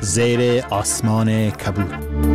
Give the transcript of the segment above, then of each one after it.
زیر آسمان کبود.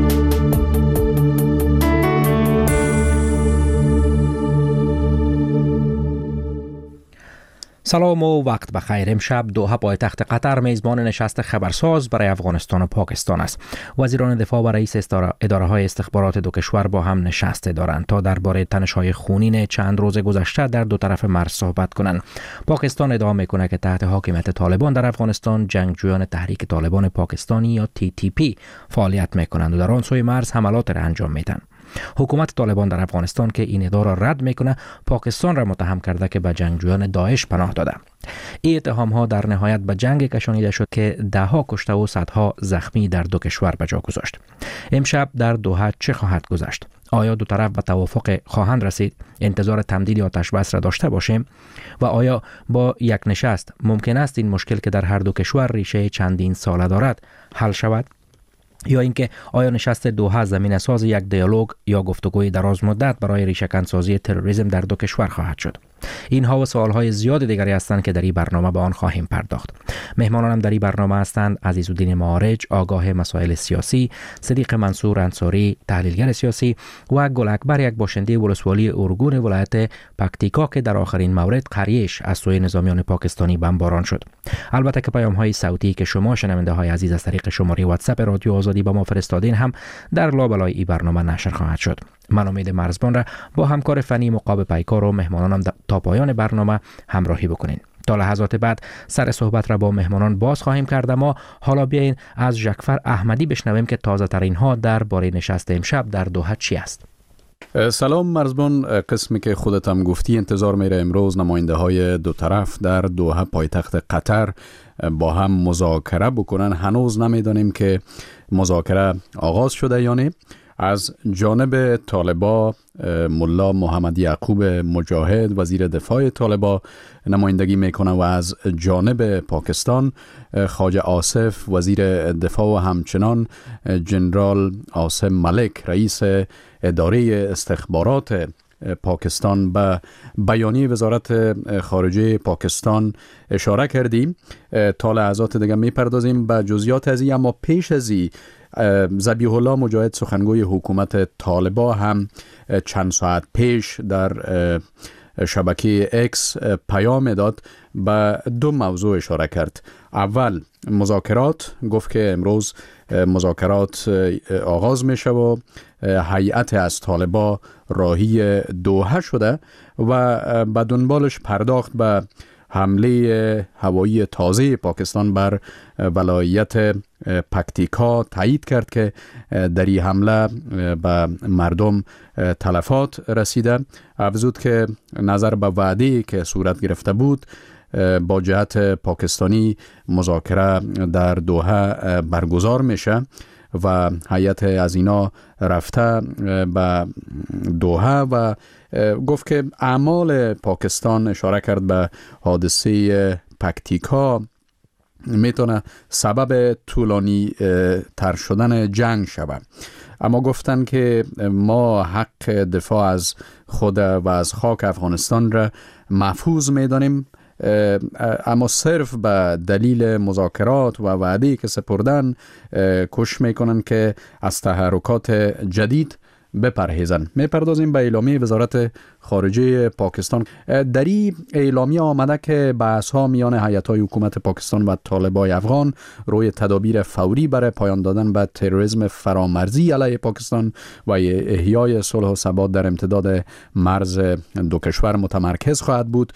سلام و وقت بخیر. امشب دوحه پایتخت قطر میزبان نشست خبرساز برای افغانستان و پاکستان است. وزیران دفاع و رئیس اداره های استخبارات دو کشور با هم نشسته دارند تا درباره تنش‌های خونین چند روز گذشته در دو طرف مرز صحبت کنند. پاکستان ادعا میکنه که تحت حاکمیت طالبان در افغانستان جنگجویان تحریک طالبان پاکستانی یا TTP فعالیت میکنند و در آن سوی مرز حملات را انجام میدن. حکومت طالبان در افغانستان که این ادعا را رد میکنه، پاکستان را متهم کرده که به جنگجویان داعش پناه داده. این اتهام ها در نهایت به جنگ کشانیده شد که دهها کشته و صدها زخمی در دو کشور به جا گذاشت. امشب در دوحه چه خواهد گذشت؟ آیا دو طرف به توافق خواهند رسید؟ انتظار تمدید آتش بس را داشته باشیم؟ و آیا با یک نشست ممکن است این مشکل که در هر دو کشور ریشه چندین ساله دارد حل شود؟ یا اینکه آیا نشست دوحه زمینه ساز یک دیالوگ یا گفتگوی دراز مدت برای ریشه‌کنسازی تروریسم در دو کشور خواهد شد؟ اینها و سوالهای زیاد دیگری هستند که در این برنامه به آن خواهیم پرداخت. مهمانانم در این برنامه هستند عزیزالدین معارج، آگاه مسائل سیاسی، صدیق منصور انصاری، تحلیلگر سیاسی و گل اکبر، یک باشنده ولسوالی ارگون ولایت پکتیکا که در آخرین مورد قریش از سوی نظامیان پاکستانی بمباران شد. البته که پیام‌های صوتی که شما شنونده‌های عزیز از طریق شماره واتساپ رادیو آزادی با ما فرستادین هم در لابلای این برنامه نشر خواهد شد. من امید مرزبان را با همکار فنی مقاب پیکار و مهمانانم تا پایان برنامه همراهی بکنین. تا لحظات بعد سر صحبت را با مهمانان باز خواهیم کرد. ما حالا بیاین از ژکفر احمدی بشنویم که تازه ترین ها درباره نشست امشب در دوحه چی است. سلام مرزبان، قسمی که خودت هم گفتی انتظار میره امروز نماینده های دو طرف در دوحه پایتخت قطر با هم مذاکره بکنن. هنوز نمیدانیم که مذاکره آغاز شده یا نه. از جانب طالبا ملا محمد یعقوب مجاهد وزیر دفاع طالبا نمایندگی میکنه و از جانب پاکستان خواجه آصف وزیر دفاع و همچنان جنرال عاصم ملک رئیس اداره استخبارات پاکستان به بیانیه وزارت خارجه پاکستان اشاره کردیم. تا لحظات دیگه میپردازیم به جزئیات از این، اما پیش از این ذبیح الله مجاهد سخنگوی حکومت طالبا هم چند ساعت پیش در شبکه اکس پیام داد، به دو موضوع اشاره کرد. اول مذاکرات، گفت که امروز مذاکرات آغاز میشه و هیئت از طالبا راهی دوحه شده و به دنبالش پرداخت به حمله هوایی تازه پاکستان بر ولایت پکتیکا. تایید کرد که در این حمله به مردم تلفات رسیده. افزود که نظر به وعده‌ای که صورت گرفته بود با جهت پاکستانی مذاکره در دوحه برگزار میشه و هیئت از اینا رفته به دوحه و گفت که اعمال پاکستان، اشاره کرد به حادثه پکتیکا، میتونه سبب طولانی تر شدن جنگ شود. اما گفتن که ما حق دفاع از خود و از خاک افغانستان را محفوظ میدانیم، اما صرف به دلیل مذاکرات و وعده‌ای که سپردن کوشش میکنن که از تحرکات جدید بپرهیزن. میپردازیم به اعلامیه وزارت خارجه پاکستان. در این اعلامیه آمده که بحث‌ها میان هیئت‌های حکومت پاکستان و طالبای افغان روی تدابیر فوری برای پایان دادن به تروریسم فرامرزی علیه پاکستان و احیای صلح و ثبات در امتداد مرز دو کشور متمرکز خواهد بود.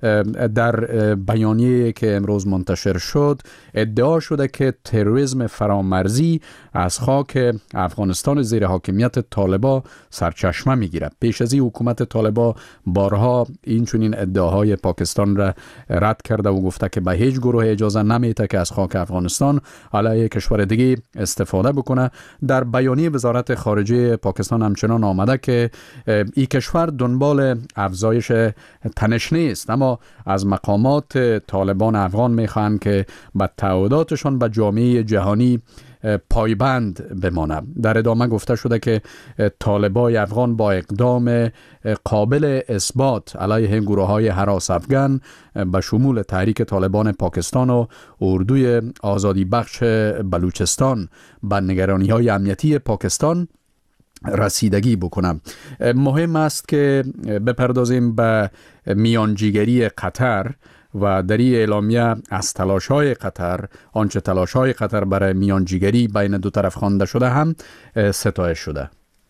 در بیانیه که امروز منتشر شد ادعا شده که تروریسم فرامرزی از خاک افغانستان زیر حاکمیت طالبا سرچشمه میگیرد. پیش از این حکومت طالبا بارها این چنین ادعاهای پاکستان را رد کرده و گفته که به هیچ گروه اجازه نمیده که از خاک افغانستان علیه کشور دیگه استفاده بکنه. در بیانیه وزارت خارجه پاکستان همچنان آمده که این کشور دنبال افزایش تنش نیست، اما از مقامات طالبان افغان میخوان که به تعهداتشان به جامعه جهانی پایبند بمانه. در ادامه گفته شده که طالبای افغان با اقدام قابل اثبات علیه گروه‌های هراس افغان به شمول تحریک طالبان پاکستان و اردوی آزادی بخش بلوچستان به نگرانی‌های امنیتی پاکستان رسیدگی بکنم. مهم است که بپردازیم به میانجیگری قطر و در این اعلامیه از تلاش‌های قطر، آنچه تلاش‌های قطر برای میانجیگری بین دو طرف خوانده شده هم ستایش شده.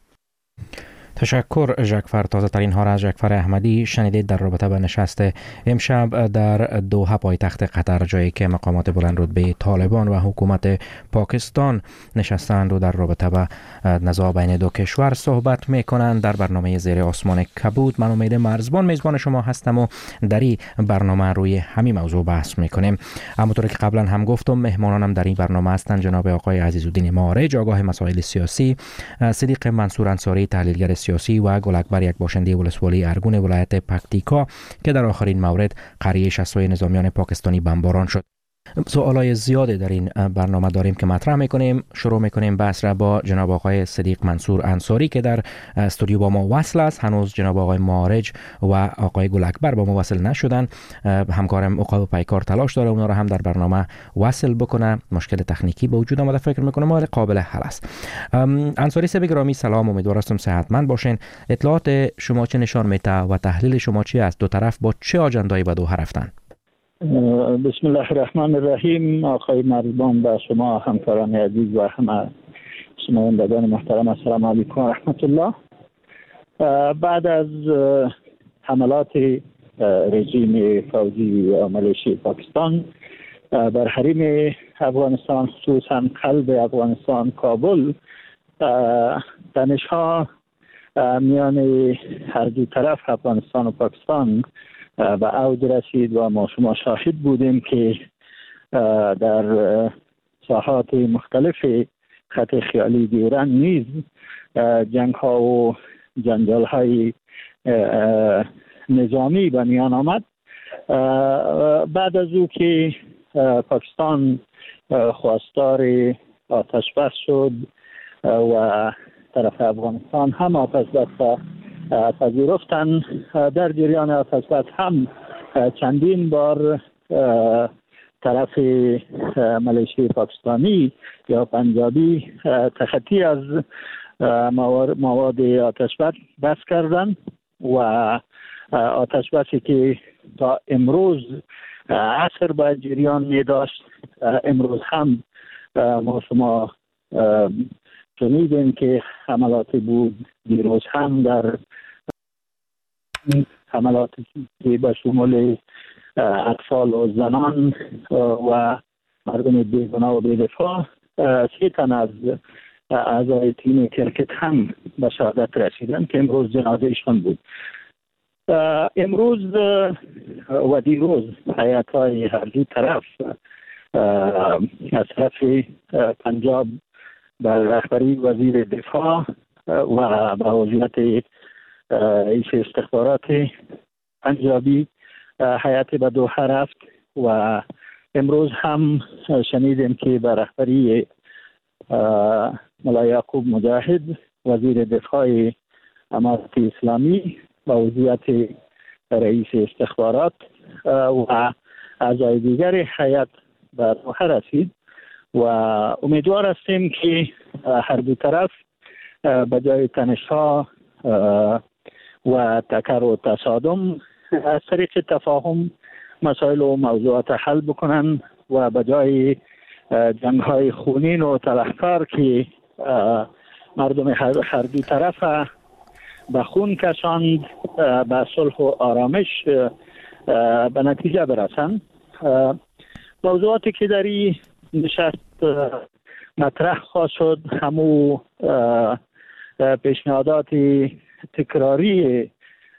تشکر ژاکفر. تازه ترین ها را از ژاکفر احمدی شنیدید در رابطه با نشست امشب در دوحه پایتخت قطر، جایی که مقامات بلند رتبه طالبان و حکومت پاکستان نشستند و در رابطه با نزاع بین دو کشور صحبت میکنند. در برنامه زیر آسمان کبود من امید مرزبان میزبان شما هستم و در این برنامه روی همین موضوع بحث میکنیم. همونطور که قبلا هم گفتم مهمانانم در این برنامه هستند جناب آقای عزیزالدین معارج، آگاه مسائل سیاسی، صدیق منصور انصاری، تحلیلگر سیاسی و گل اکبر، یک باشنده ولسوالی ارگون ولایت پکتیکا که در آخرین مورد قریه شصوی نظامیان پاکستانی بمباران شد. سوالای زیادی در این برنامه داریم که مطرح میکنیم. شروع میکنیم بحث را با جناب آقای صدیق منصور انصاری که در استودیو با ما وصل است. هنوز جناب آقای معارج و آقای گل اکبر با ما وصل نشدن. همکارم عقاب پیکار تلاش داره اونا را هم در برنامه وصل بکنه. مشکل تکنیکی به وجود آمده، فکر میکنم ولی قابل حل است. انصاری صاحب گرامی سلام، امیدوارم صحتمند باشین. اطلاعات شما چه نشان میده و تحلیل شما چی است؟ دو طرف با چه آجندایی به دوحه رفتن؟ بسم الله الرحمن الرحیم. آقای مرزبان و شما همکاران عزیز و همه شنوندگان محترم، السلام علیکم و رحمت الله. بعد از حملات رژیم فوجی و ملیشی پاکستان بر حریم افغانستان، خصوصا قلب افغانستان کابل، تنش‌ها میان هر دو طرف افغانستان و پاکستان به اوج رسید و ما شما شاهد بودیم که در ساحات مختلف خط خیالی دیورند نیز جنگ ها و جنجال های نظامی به میان آمد. بعد از او که پاکستان خواستار آتش بس شد و طرف افغانستان هم آتش بس پذیرفتن، در جریان آتش بس هم چندین بار طرف ملیشی پاکستانی یا پنجابی تخطی از مواد آتش بس کردن و آتش بسی که تا امروز عصر باید جریان می داشت، امروز هم ما شما شنیدیم که حملات بود. دیروز هم در حملات که به شمول اطفال و زنان و مردم بیگناه و بی‌دفاع 3 تن از اعضای تیم کرکت هم به شهادت رسیدن که امروز جنازه‌شان بود. امروز و دیروز هیات‌های هر دو طرف از طرف پنجاب بر رهبری وزیر دفاع و به وزارت رئیس استخبارات پنجابی هیئت به دوحه رفت و امروز هم شنیدیم که به رهبری ملا یعقوب مجاهد وزیر دفاع امارت اسلامی و وزارت رئیس استخبارات و اعضای دیگر هیئت به دوحه رسید و امیدوار هستیم که هر دو طرف به جای تنش‌ها و تکر و تصادم از طریق تفاهم مسائل و موضوعات حل بکنن و به جای جنگ‌های خونین و تلفکار که مردم هر دو طرف به خون کشاند به صلح و آرامش به نتیجه برسند. موضوعاتی که در این نشست مطرح خواهد شد همو پیشنهادات تکراری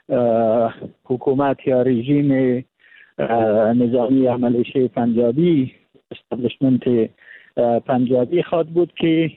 حکومت یا رژیم نظامی ملیشی پنجابی، استابلیشمنت پنجابی خواهد بود که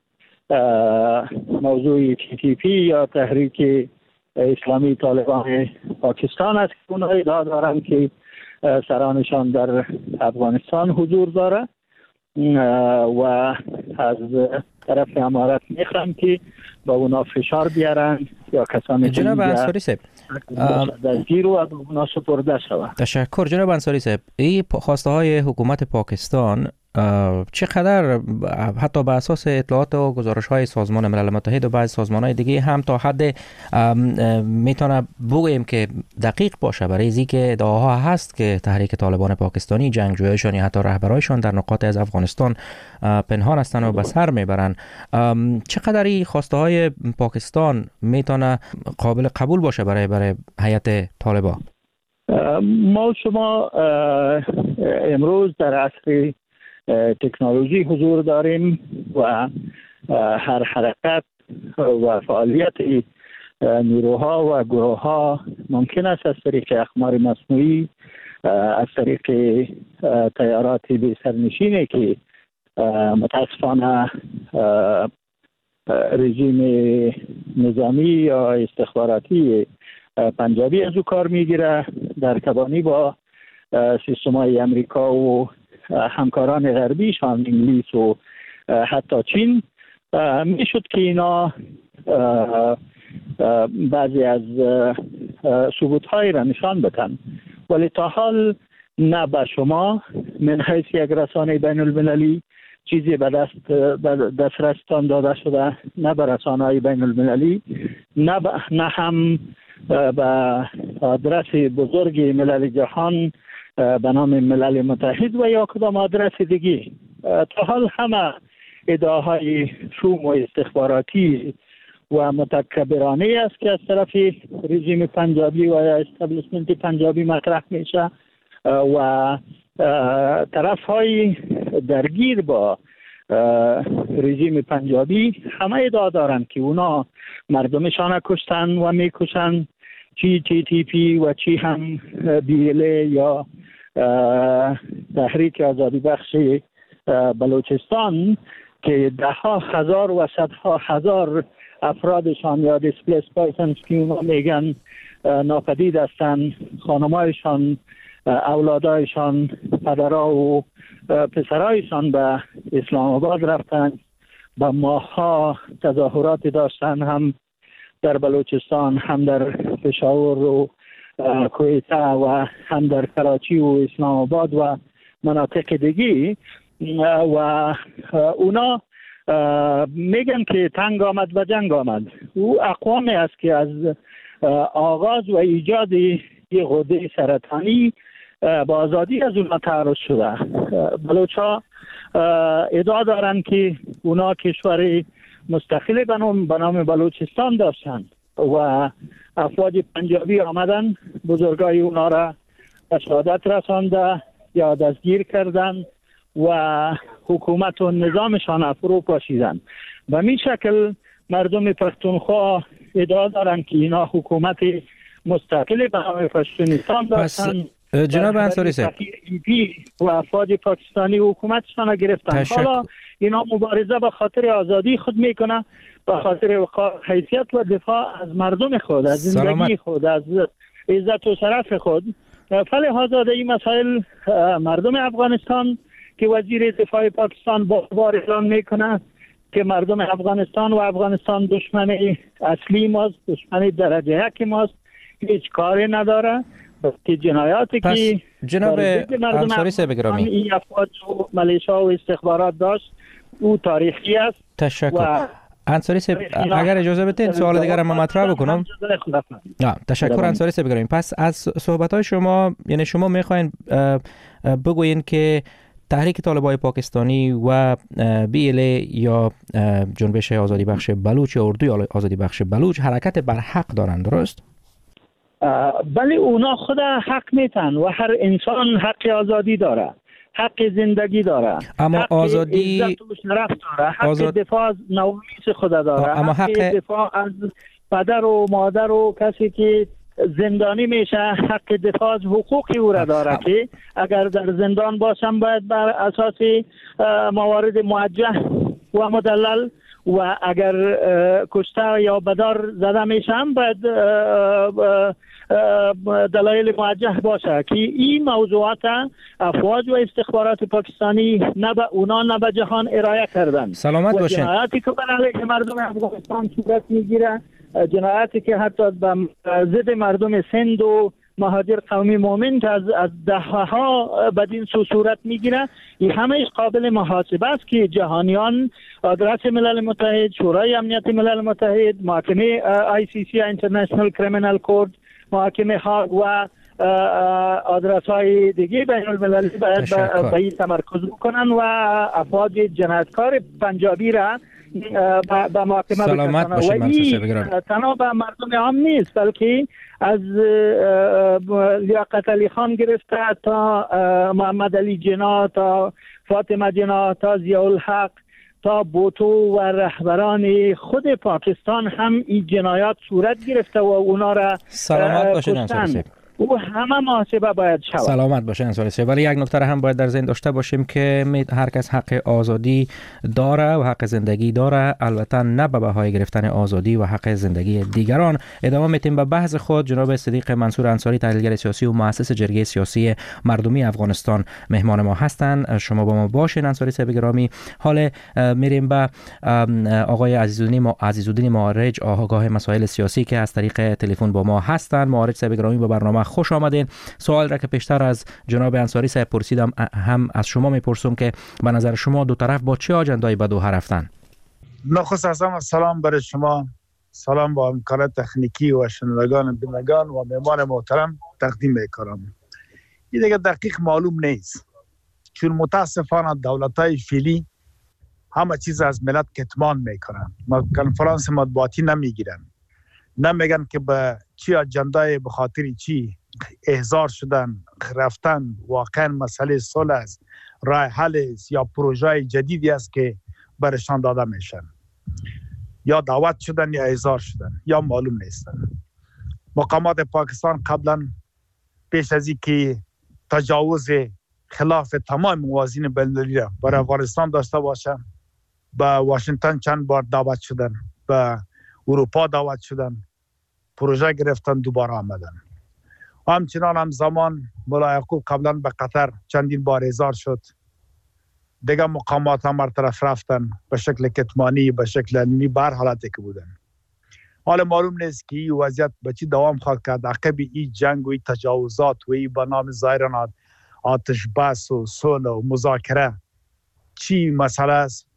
موضوع TTP یا تحریک اسلامی طالبان پاکستان است که اونها ادعا دارند که سرانشان در افغانستان حضور داره و از طرف امارات میخوام که با اونا فشار بیارن یا کسانی که جناب انصاری صاحب دستگیر و به اونا سپرده شود. تشکر جناب انصاری صاحب. این خواسته های حکومت پاکستان چقدر حتی به اساس اطلاعات و گزارش های سازمان ملل متحد و بعض سازمان های دیگه هم تا حد میتونه بگوییم که دقیق باشه برای اینکه که ادعاها هست که تحریک طالبان پاکستانی جنگجویانشان یا حتی رهبرایشان در نقاط از افغانستان پنهان هستند و به سر میبرن، چقدر این خواسته های پاکستان میتونه قابل قبول باشه برای هیئت طالبان؟ ما شما امروز در عصر تکنولوژی حضور داریم و هر حرکت و فعالیت نیروها و گروه ها ممکن است از طریق اقمار مصنوعی، از طریق تیارات بی سرنشینی که متاسفانه رژیم نظامی یا استخباراتی پنجابی از او کار میگیره، در تبانی با سیستم های امریکا و همکاران غربیشان انگلیس و حتی چین میشد که اینا بعضی از ثبوت های را نشان بدن، ولی تا حال نه به شما من حیث یک رسانه بین المللی چیزی به دسترستان داده شده، نه به رسانه های بین المللی، نه هم به آدرس بزرگ ملل جهان به نام ملل متحد و یا کدام آدرس دیگه. تا حال همه ادعاهای شوم و استخباراتی و متکبرانه است که از طرف رژیم پنجابی و استابلیشمنت پنجابی مطرح میشه و طرف های درگیر با رژیم پنجابی همه ادعا دارند که اونا مردمشان کشتن و میکشن، چی TTP و چی هم BLA یا تحریک آزادی بخش بلوچستان که ده ها هزار و صدها هزار افرادشان یا دیسپلیس پرسنز که اونا میگن ناپدید هستن، خانمایشان، اولادایشان، پدرها و پسرایشان به اسلام آباد رفتن، با ماها تظاهرات داشتن، هم در بلوچستان، هم در پشاور و کویته و هم در کراچی و اسلام آباد و مناطق دیگی و اونا میگن که تنگ آمد و جنگ آمد. او اقوامی است که از آغاز و ایجاد یک غده سرطانی با آزادی از اونا تعرض شده. بلوچا ادعا دارن که اونا کشور مستقل به نام بلوچستان داشتند و افواج پنجابی آمدن بزرگای اونا را به شهادت رسانده یا دستگیر کردن و حکومت و نظامشان فرو پاشیدن. به این شکل مردم پختونخوا ادعا دارن که اینا حکومت مستقل به نام پشتونستان داشتن. جناب انصاری صاحب و افواج پاکستانی حکومتشان را گرفتن. حالا اینا مبارزه به خاطر آزادی خود میکنه، به خاطر حیثیت و دفاع از مردم خود، از زندگی خود، از عزت و شرف خود. فلهذا در این مسائل مردم افغانستان که وزیر دفاع پاکستان بار اعلان میکنه که مردم افغانستان و افغانستان دشمن اصلی ماست، دشمن درجه یک ماست، هیچ کاری نداره که جنایاتی که جناب انصاری صاحب گرامی این افواج و ملیشا و استخبارات داشت او تاریخی است. تشکر انصاری صاحب. اگر اجازه بدین سوال دیگر هم مطرح بکنم. تشکر انصاری صاحب گرامی. پس از صحبت‌های شما، یعنی شما میخواین بگوین که تحریک طالبان پاکستانی و BLA یا جنبش آزادی بخش بلوچ یا اردوی آزادی بخش بلوچ حرکت بر حق دارند، درست؟ بله، اونا خود حق میتن و هر انسان حق آزادی داره، حق زندگی داره، اما حق آزادی عزت و شرف داره، حق دفاع از نومیس خود داره، اما حق دفاع از پدر و مادر و کسی که زندانی میشه حق دفاع از حقوقی او را داره که اگر در زندان باشم باید بر اساس موارد موجه و مدلل و اگر کشته یا بدار زده میشن باید دلایل موجه باشه که این موضوعات افواج و استخبارات پاکستانی نه به اونا نه به جهان ارائه کردن. سلامت باشین. جنایاتی که بر علیه مردم افغانستان صورت میگیره، جنایاتی که حتی به ضد مردم سند و مهاجر قومی مومن که از دهها بدین سو صورت میگیره، این همه قابل محاسبه است که جهانیان، آدرس ملل متحد، شورای امنیت ملل متحد، محکمه ICC اینترنشنال کریمینال کورت، محاکمه هاگ و آدرس های دیگه بین المللی باید به این تمرکز بکنن و افراد جنایتکار پنجابی را به محاکمه بکشن. و این تنها به مردم عام نیست بلکه از لیاقت علی خان گرفته تا محمد علی جنا، تا فاطمه جنا، تا ضیاءالحق، تا بوتو و رهبران خود پاکستان هم این جنایات صورت گرفته و اونا را سلامت باشین انصاری صاحب. او همه محاسبه باید شود. سلامت باشین انصاری صاحب. ولی یک نکته هم باید در ذهن داشته باشیم که هر کس حق آزادی داره و حق زندگی داره، البته نه به بهای گرفتن آزادی و حق زندگی دیگران. ادامه میتیم به بحث خود. جناب صدیق منصور انصاری، تحلیلگر سیاسی و مؤسس جرگه سیاسی مردمی افغانستان مهمان ما هستند. شما با ما باشین انصاری صاحب گرامی. حالا میریم به آقای عزیزالدین معارج، آگاه مسائل سیاسی که از طریق تلفن با ما هستند. معارج صاحب گرامی به برنامه خوش آمدین. سوال را که پیشتر از جناب انصاری صاحب پرسیدم هم از شما میپرسم که به نظر شما دو طرف با چه آجندایی به دوحه رفتن؟ نخست از همه سلام برای شما، سلام با همکار تکنیکی و شنوندگان بینندگان و مهمان محترم تقدیم میکنم. این دیگه دقیق معلوم نیست، چون متاسفانه دولت‌های فعلی همه چیز از ملت کتمان میکنن، کنفرانس مطبوعاتی نمیگیرن، نمیگن که به چی اجندای به خاطر چی احضار شدن رفتن، واقعا مسئله صلح است، راه حل است یا پروژه جدیدی است که برشان داده میشن، یا دعوت شدن یا احضار شدن یا معلوم نیستن. مقامات پاکستان قبلا پیش از اینکه تجاوز خلاف تمام موازین بین‌المللی را بر افغانستان داشته باشه، به واشنگتن چند بار دعوت شدن، به اروپا دعوت شدن، پروژه گرفتن، دوباره آمدن. همچنان هم زمان ملا یعقوب قبلا به قطر چندین بار احضار شد، دیگه مقامات هم برطرف رفتن به شکل کتمانی، به شکل علمی، بر حالتی که بودن. حالا معلوم نیست که این وضعیت به چی دوام خواهد کرد. عقب این جنگ و این تجاوزات و این به نام ظاهرا آتش بس و صلح و مذاکره چی مسئله است؟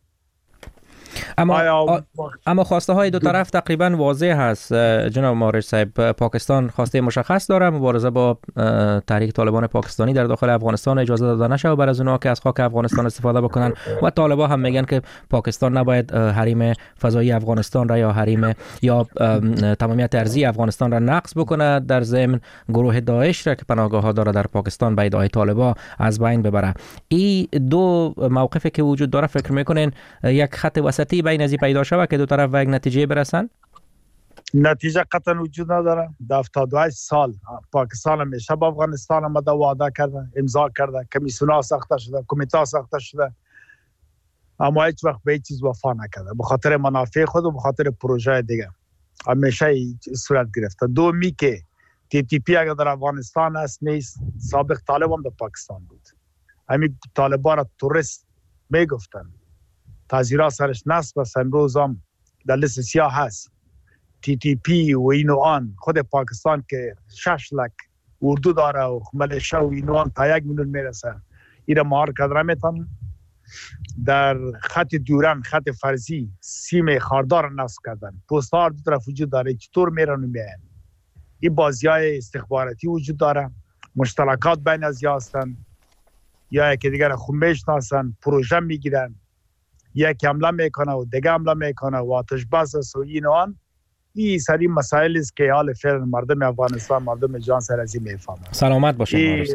اما خواسته های دو طرف تقریبا واضح هست جناب معارج صاحب. پاکستان خواسته مشخص داره مبارزه با تحریک طالبان پاکستانی در داخل افغانستان اجازه داده نشه و بر از اونها که از خاک افغانستان استفاده بکنن، و طالبان هم میگن که پاکستان نباید حریم فضایی افغانستان را یا حریم یا تمامیت ارضی افغانستان را نقض بکنه، در ضمن گروه داعش را که پناهگاه ها داره در پاکستان به ادعای طالبان از بین ببره. این دو موقفی که وجود داره فکر میکنین یک خط وسطی بین ازی پیدا شود که دو طرف به یک نتیجه برسن؟ نتیجه قطعا وجود نداره. در 78 سال پاکستان همیشه با افغانستان آمده، وعده کرده، امضا کرده، کمیسیون‌ها ساخته شده، کمیته ساخته شده، اما هیچ وقت به هیچ چیز وفا نکرده، به خاطر منافع خود و به خاطر پروژه دیگه همیشه صورت گرفته. دومی که TTP اگر در افغانستان است نیست، سابق طالبان در پاکستان بود. همین طالبان را توریست میگفتن، تازیرا سرش نصب است، امروز هم در لیست سیاه هست. TTP و اینوان خود پاکستان که 6 لک اردو داره و ملیشا و اینوان تا 1 میلیون میرسه، این را مهار کردن میتونن. در خط دوران، خط فرضی، سیم خاردار نصب کردن، پست ها دو طرف وجود داره، چطور میرن و میاین. این بازی های استخباراتی وجود داره، مشترکات بین از یا هستن یا یکی دیگر خوب میشناسن، پروژه میگیرن، یک حمله میکنه و دیگه حمله میکنه و آتش بس است و اینوان. این سری مسائل است که حال فعلا مردم افغانستان، مردم جان سرازی میفهمند. سلامت باشین معارج صاحب.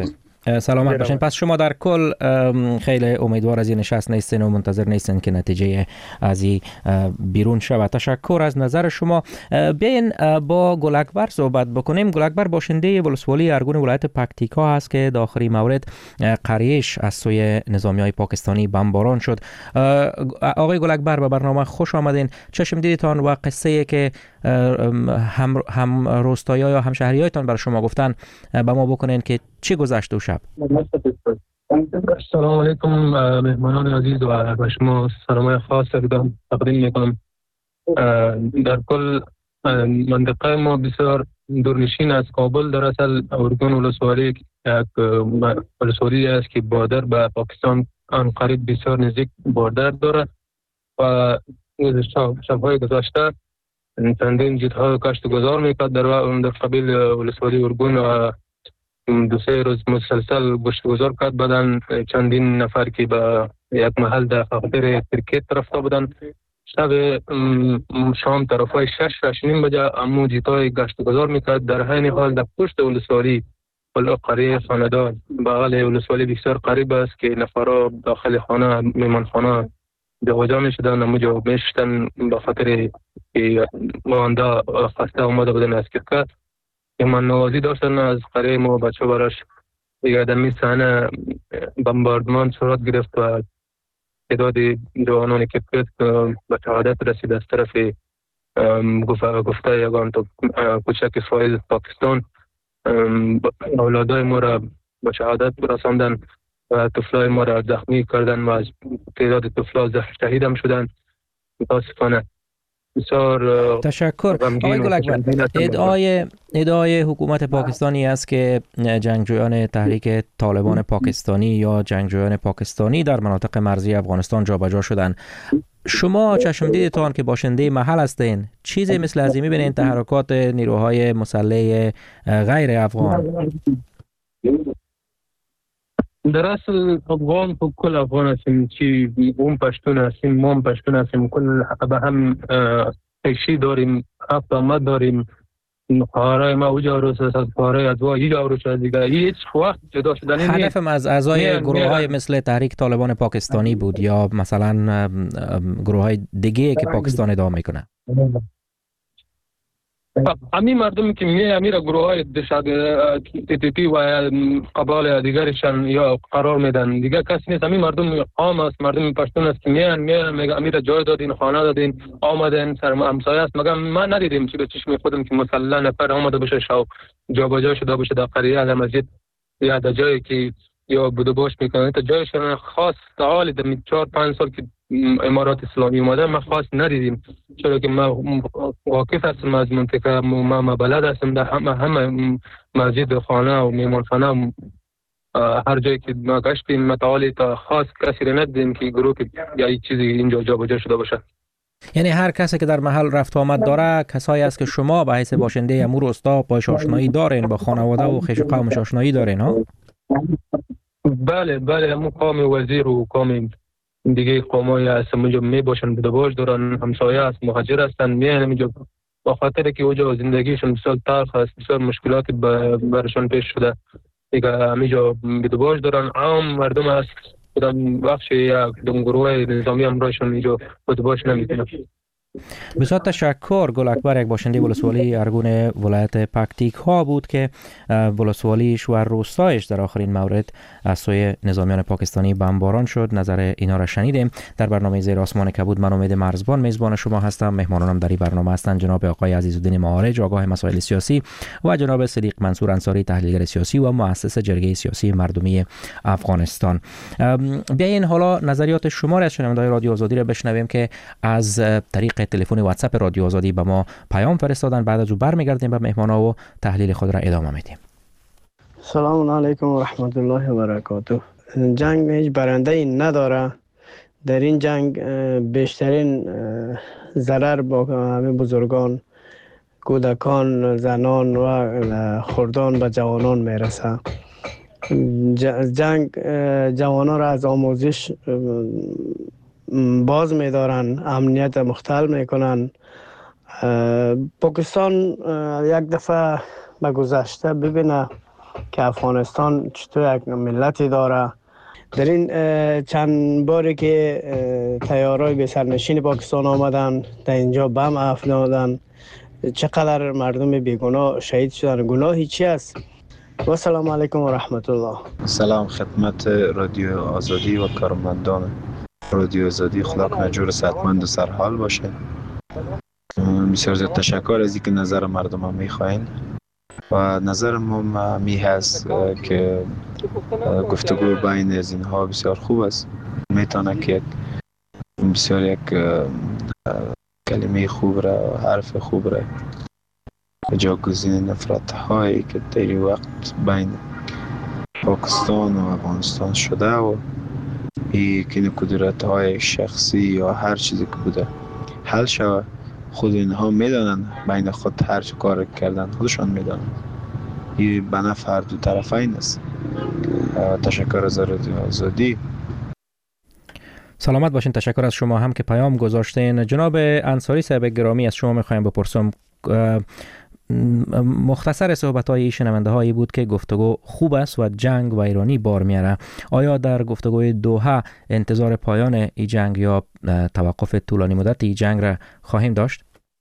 سلامت باشین. پس شما در کل خیلی امیدوار از این نشست نیستین و منتظر نیستین که نتیجه از این بیرون شود. تشکر از نظر شما. بیاین با گل اکبر صحبت بکنیم. گل اکبر باشنده ولسوالی ارگون ولایت پکتیکا هست که در آخرین مورد قریه‌اش از سوی نظامیای پاکستانی بمباران شد. آقای گل اکبر به برنامه خوش آمدین. چشم دیدتان و قصه‌ای که هم روستایی یا هم شهریایتان برای شما گفتن با ما بکنین که چی گذشت دو شب. سلام علیکم مهمانان عزیز و به شما سلام خاص تقدیم میکنم. در کل منطقه ما بسیار دورنشین از کابل، در اصل ارگون ولسوالی است که بادر به پاکستان آن قریب بسیار نزدیک بادر دارد و شب‌های گذشته چندین جت‌ها کشت گذار میکرد در قبیل ولسوالی ارگون و 2-3 روز مسلسل گشت گذار کرد. بعدن چندین نفر که به یک محل در خاطر کرکت طرف بودن شب شام طرفای 6-6:30 بجه امو جتای گشت گذار میکرد. در همین حال در پشت ولسوالی قریه خاندار بغل ولسوالی بسیار قریب است که نفرها داخل خانه میمانخانه جابجا میشدن، اما میشتن به خاطر که مانده خسته آمده بودن از کرکت. من نوازی داشتن از قریه ما بچه براش دیگه دمی صحنه بمباردمان صورت گرفت و تعداد جوانان کرکت به شهادت رسید از طرف گفته یگان تو کوچک اسرائیل پاکستان. اولادای ما را به شهادت رساندن و طفلای ما را زخمی کردن و از تعداد طفلا شهید هم شدن. متاسفانه بسیار تشکر. آقای گل اکبر، ادعای حکومت پاکستانی است که جنگجویان تحریک طالبان پاکستانی یا جنگجویان پاکستانی در مناطق مرزی افغانستان جابجا شدن. شما چشم دیدتان که باشنده محل هستین، چیزی مثل از این می‌بینین تحرکات نیروهای مسلح غیر افغان؟ در اصل افغان کل افغان هستیم، چی اون پشتون هستیم، ما هم پشتون هستیم، کل به هم پیشی داریم، هفت آمد داریم. خواهرای ما اوجا روز از خواهرای ادوا ایجا روز از دیگه هیچ وقت جدا شدنی نیست. هدفم از اعضای گروه های مثل تحریک طالبان پاکستانی بود یا مثلا گروه های دیگه که پاکستان ادعا میکنه؟ همین مردمی که میره گروه های TTP و قبایل دیگرشان یا قرار میدن، دیگه کسی نیست. همین مردم عام است، مردم پشتون است که میگه امیر جای دادین، خانه دادین، آمدن سر همسایه است. مگه ما ندیدیم چی به چشم خودم که مسلح نفر آمده باشه شو جابجا شده باشه در قریه در مسجد یا در جایی که یا بوده باش میکنن تا جایشون خاص تعالی در 4-5 سال که امارات اسلامی اومده ما خاص ندیدیم. چرا که ما واقف هستم از منطقه، ما بلد هستم در همه مسجد خانه و میمانخانه هر جایی که ما گشتیم متعالی تا خاص کسی را ندیدیم که گروه یا یک چیزی اینجا جابجا شده باشه. یعنی هر کسی که در محل رفت آمد داره کسایی است که شما به حیث باشنده امور استا باش آشنایی دارین، با خانواده و خویش و قومش آشنایی دارین ها؟ بله همون قوم وزیر و قوم دیگه قومایی هست اونجا می باشن، بدباش دارن، همسایه هست، مهاجر هستن، میان اونجا با خاطر که اونجا زندگیشون بسیار تلخ هست، بسیار مشکلات برشون پیش شده دیگه همینجا بدباش دارن. عام مردم هست کدام بخش یا کدام گروه نظامی همراهشون اینجا بدباش نمیکنن. بسیار تشکر. گل اکبر یک باشنده ولسوالی ارگون ولایت پکتیکا بود که ولسوالیش و روستایش در آخرین مورد از سوی نظامیان پاکستانی بمباران شد. نظر اینا را شنیدیم در برنامه زیر آسمان کبود. من امید مرزبان میزبان شما هستم. مهمانانم در این برنامه هستند جناب آقای عزیزالدین معارج، آگاه مسائل سیاسی، و جناب صدیق منصور انصاری، تحلیلگر سیاسی و مؤسس جرگه سیاسی مردمی افغانستان. بیاین حالا نظریات شما را از شنوندگان رادیو آزادی را بشنویم که از طریق تلفن واتساپ رادیو آزادی به ما پیام فرستادن. بعد از او برمیگردیم به مهمانا و تحلیل خود را ادامه میدیم. سلام علیکم و رحمت الله و برکاته. جنگ هیچ برنده ای نداره. در این جنگ بیشترین ضرر با همه بزرگان، کودکان، زنان و خردان به جوانان میرسه. جنگ جوانان را از آموزش باز می‌دارن، امنیت مختل میکنن. پاکستان یک دفعه به گذشته ببینه که افغانستان چطور یک ملتی داره. در این چند باری که طیارهای به سرنشین پاکستان آمدن در اینجا بم افکنادن، چقدر مردم بیگناه شهید شدن، گناهی چی است؟ و سلام علیکم و رحمت الله. سلام خدمت رادیو آزادی و کارمندان رادیو آزادی. خدا کنه جور صحتمند و سرحال باشه. بسیار زیاد تشکر از اینکه نظر مردم هم میخواین و نظر ما می هست که گفتگو بین از اینها بسیار خوب است. میتونه که بسیار یک کلمه خوب را، حرف خوب را جاگزین نفرت هایی که در این وقت بین پاکستان و افغانستان شده و این که قدرت های شخصی یا هر چیزی که بوده حل شود. خود اینها میدانن بین خود هر چه کار کردن خودشان میدانن. این به نفع هر دو طرفین است. تشکر از رادیو آزادی. سلامت باشین. تشکر از شما هم که پیام گذاشتین. جناب انصاری صاحب گرامی، از شما میخوایم بپرسم، مختصر صحبت‌های شنونده هایی بود که گفتگو خوب است و جنگ و ایرانی بار میاره. آیا در گفتگوی دوحه انتظار پایان این جنگ یا توقف طولانی مدت این جنگ را خواهیم داشت؟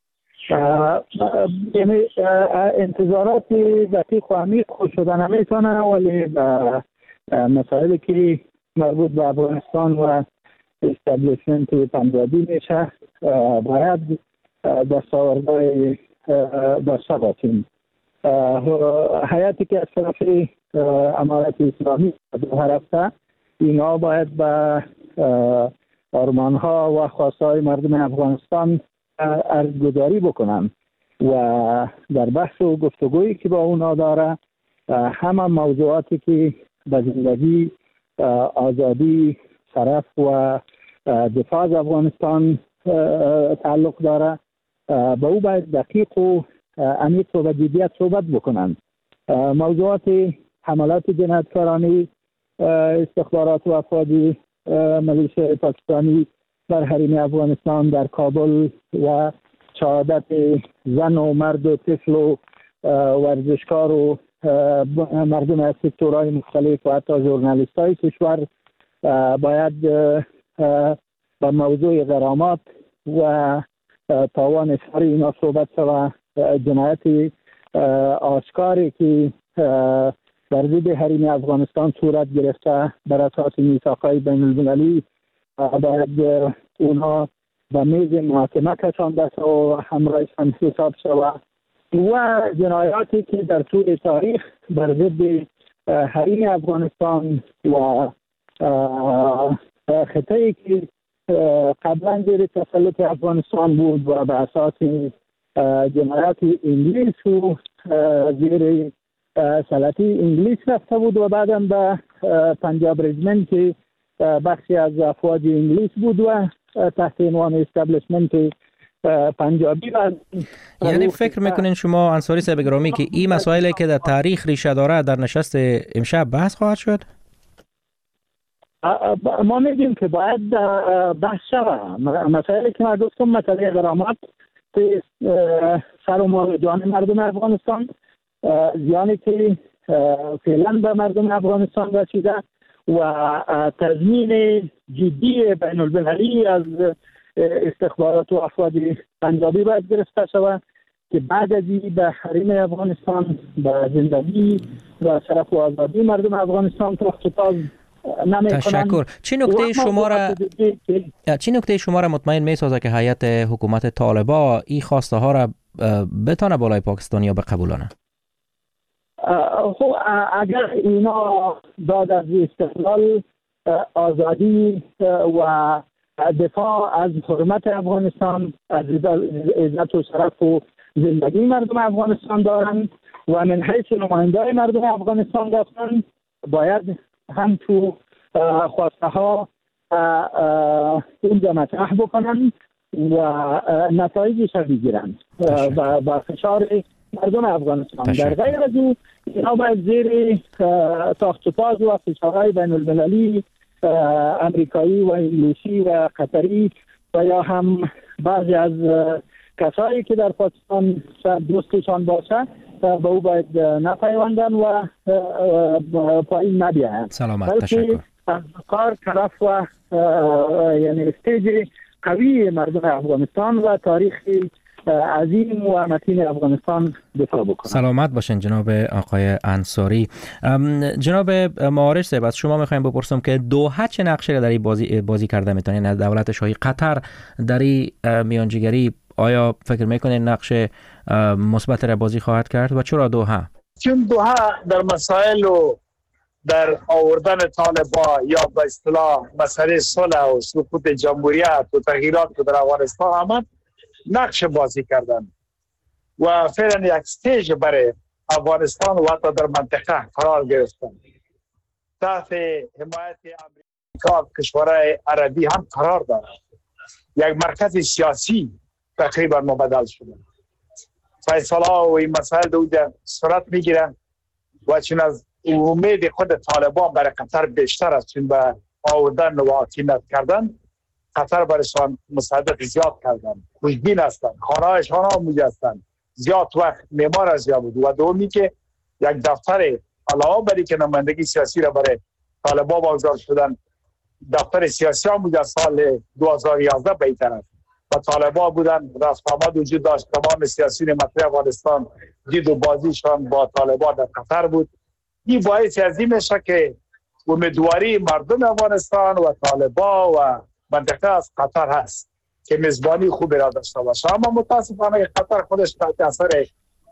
یعنی انتظارات دقیق و عمیق خود شده نمیتونه، ولی مسائلی که مربوط به افغانستان و استابلیشمنت پنجابی میشه باید دستاوردهای داشته باشیم. حیاتی که از طرف امارت اسلامی دوحه رفته، اینا باید به آرمانها و خواستهای مردم افغانستان ارزگذاری بکنن و در بحث و گفتگویی که با اونا داره همه موضوعاتی که به زندگی، آزادی، شرف و دفاع از افغانستان تعلق داره با او باید دقیق و عمیق و جدیت صحبت بکنن. موضوعات حملات جنایتکارانه استخبارات و افراد ملیشه پاکستانی بر حریم افغانستان در کابل و شهادت زن و مرد و طفل و ورزشکار و مردم از سکتورهای مختلف و حتی ژورنالیست های کشور باید به موضوع غرامات و تاوان سری اینا صحبت شود. جنایت آشکاری که در ضد حریم افغانستان صورت گرفته بر اساس میثاق‌های بین المللی باید اونها به میز محاکمه کشانده شود و همراهشان حساب شود و جنایاتی که در طول تاریخ بر ضد حریم افغانستان و خطه‌ای که قبلا زیر تسلط افغانستان بود و به اساس جنایات انگلیس و زیر سلطه انگلیس رفته بود و بعداً به پنجاب رژیمنت که بخشی از افواج انگلیس بود و تحت عنوان استابلیشمنت پنجابی. یعنی فکر میکنین شما انصاری صاحب گرامی که این مسائلی که در تاریخ ریشه داره در نشست امشب بحث خواهد شد؟ ما میگیم که باید بحث شود. مسائلی که ما گفتم، مسئله غرامات سر و مال جان مردم افغانستان، زیانی که فعلا به مردم افغانستان رسیده و تضمین جدی بین المللی از استخبارات و افراد پنجابی باید گرفته شود که بعد از این به حریم افغانستان، به زندگی و شرف و آزادی مردم افغانستان اختطاف نمی‌کنند. تشکر. چه نکته شما را مطمئن می‌سازه که هیئت حکومت طالبان این خواسته ها را بتونه بالای پاکستانیا بقبولانه؟ خب اگر اینا بعد از استقلال، آزادی و دفاع از حرمت افغانستان، از عزت و شرف و زندگی مردم افغانستان دارند و من حیث نماینده مردم افغانستان رفتن، باید هم تو خواسته ها اینجا مطرح بکنن و نتایجش را بگیرن و فشار مردم افغانستان. در غیر از او اینا باید زیر تاخت و تاز و فشارهای بین المللی امریکایی و انگلیسی و قطری و یا هم بعضی از کسایی که در پاکستان دوستشان باشه به او باید نپیوندن و پایین نبیاین. سلامت، تشکر. از کار طرف و یعنی استیج قوی مردم افغانستان و تاریخ عظیم و متین افغانستان دفاع بکنن. سلامت باشین جناب آقای انصاری. جناب معارج صاحب، از شما میخوایم بپرسم که دوحه چه نقشی در این بازی کرده میتونه؟ یعنی دولت شاهی قطر در این میانجیگری آیا فکر میکنین نقش مثبت را بازی خواهد کرد و چرا دوحه؟ چون دوحه در مسائل و در آوردن طالبان یا به اصطلاح مسئله صلح و سقوط جمهوریت و تغییرات که در افغانستان آمد نقش بازی کردن و فعلا یک استیج برای افغانستان و حتی در منطقه قرار گرفتن. تحت حمایت امریکا کشورهای عربی هم قرار دارد. یک مرکز سیاسی تقریبا مبدل شده. فیصله و این مسائل در صورت میگیرن و چون از امید خود طالبان برای قطر بیشتر است، چون به آوردن و حاکمیت کردن قطر برایشان مساعدت زیاد کردن، خوشبین هستند، خانه‌هایشان هم می‌جستند، زیاد وقت معمار از یا بود و دومی که یک دفتر علاوه بر اینکه نمایندگی سیاسی را برای طالبان واگذار شدن، دفتر سیاسی هم بود از سال 2011 به این طرف و طالبان بودن رفت آمد وجود داشت. تمام سیاسیون مطرح افغانستان دید و بازیشان با طالبان در قطر بود. این باعث از این میشه که امیدواری مردم افغانستان و طالبان و منطقه از قطر هست که میزبانی خوبی را داشته باشه. اما متاسفانه قطر خودش تحت اثر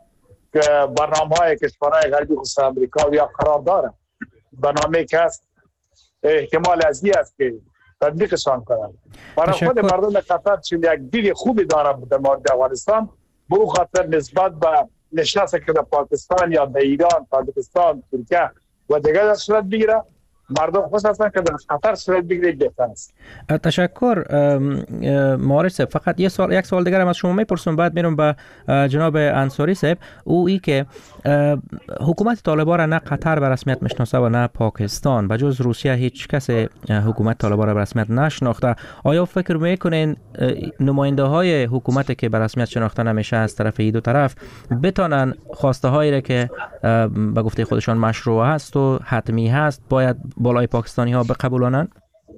برنامه‌های کشورهای غربی خصوص امریکا یا قرار داره. برنامه‌ای که هست احتمال از این است که تطبیقشان کنند. برای خود مردم قطر چون یک دید خوبی داره در مورد افغانستان، به او خاطر نسبت به نشست که در پاکستان یا در ایران، تاجیکستان، ترکیه و دیگر صورت بگیره، مردم خوش هستند که در قطر صورت بگیره بهتر است. تشکر معارج صاحب. فقط یک سوال دیگر هم از شما میپرسم، بعد میرم به جناب انصاری صاحب. او ای که حکومت طالبان را نه قطر به رسمیت میشناسه و نه پاکستان، به جز روسیه هیچ کس حکومت طالبان را به رسمیت نشناخته. آیا فکر میکنین نماینده های حکومت که به رسمیت شناخته نمیشه از طرف این دو طرف بتونن خواسته هایی را که به گفته خودشان مشروع است و حتمی هست باید بالای پاکستانی ها بقبولانند؟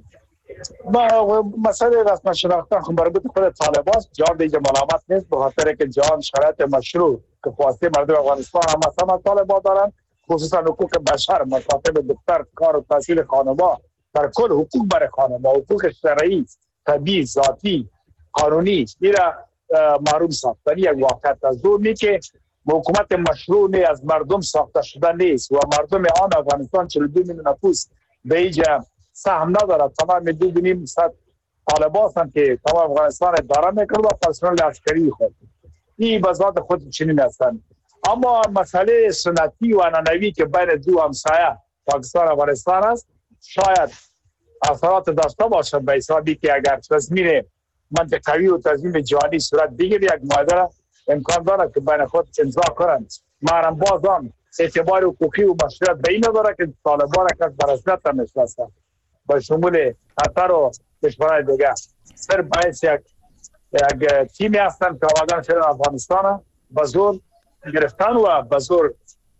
با مسئله رسم شناختن خب مربوط خود طالبان است. جان دیگه ملامت نیست، به خاطر که جان شرایط مشروع که خواسته مردم افغانستان هم مثلا طالبان دارن، خصوصا حقوق بشر، مکاتب دختر، کار و تحصیل خانواده، در کل حقوق برای خانواده، حقوق شرعی، طبیعی، ذاتی، قانونی، ایرا معروف ساختنی یک واقعیت از دومی که حکومت مشروع نه از مردم ساخته شده نیست و مردم آن افغانستان 42 میلیون نفوس به اینجا سهم ندارد. تمام 2.5 طالبان هستند که تمام افغانستان اداره میکنند و پرسنل عسکری خود این به ذات خود چنین هستند. اما مسئله سنتی و عنعنوی که بین دو همسایه پاکستان و افغانستان است شاید اثرات داشته باشد، به حسابی که اگر تضمین منطقوی و تضمین جهانی صورت بگیره یک معاهده امکان دارد که بین خود امضا کنند. ما باز هم اعتبار حقوقی و مشروعیت به این نداره که طالبان را به رسمیت نمیشناسند با شمول قطر و کشورهای دیگر. صرف باعث یک تیمی هستند که آمدن فعلا افغانستان به زور گرفتن و به زور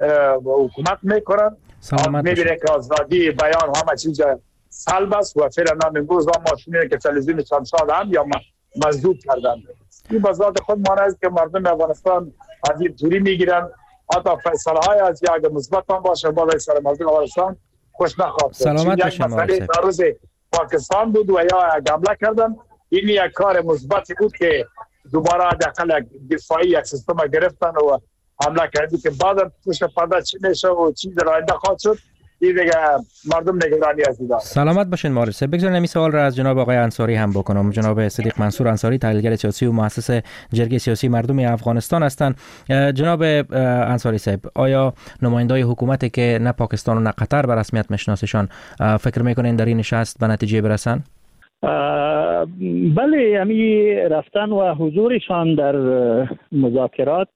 حکومت میکنن. میبینه که آزادی بیان همه چیز سلب است و فعلا امروز ما شنیدیم که تلویزیون شمشاد هم یا مزدود کردن. این به ذات خود معنی است که مردم افغانستان از این دوری میگیرن. حتی فیصله های از یک مثبت هم باشه بالای سر مردم افغانستان خوش نخواهد. سلامت باشین. مسئله در روز پاکستان بود و یا حمله کردن، این یک کار مثبتی بود که دوباره حداقل دفاعی یک سیستم گرفتن و حمله کردی که بعد پشت پرده چی میشه و چی در آینده خواهد شد این دیگه مردم نگرانی از دیدن. سلامت باشین معارج صاحب. بگذارید این سوال را از جناب آقای انصاری هم بکنم. جناب صدیق منصور انصاری تحلیلگر سیاسی و مؤسس جرگه سیاسی مردم افغانستان هستند. جناب انصاری صاحب، آیا نمایندای حکومتی که نه پاکستان و نه قطر به رسمیت میشناسشان فکر میکنین در این نشست به نتیجه برسن؟ بله، همی رفتن و حضورشان در مذاکرات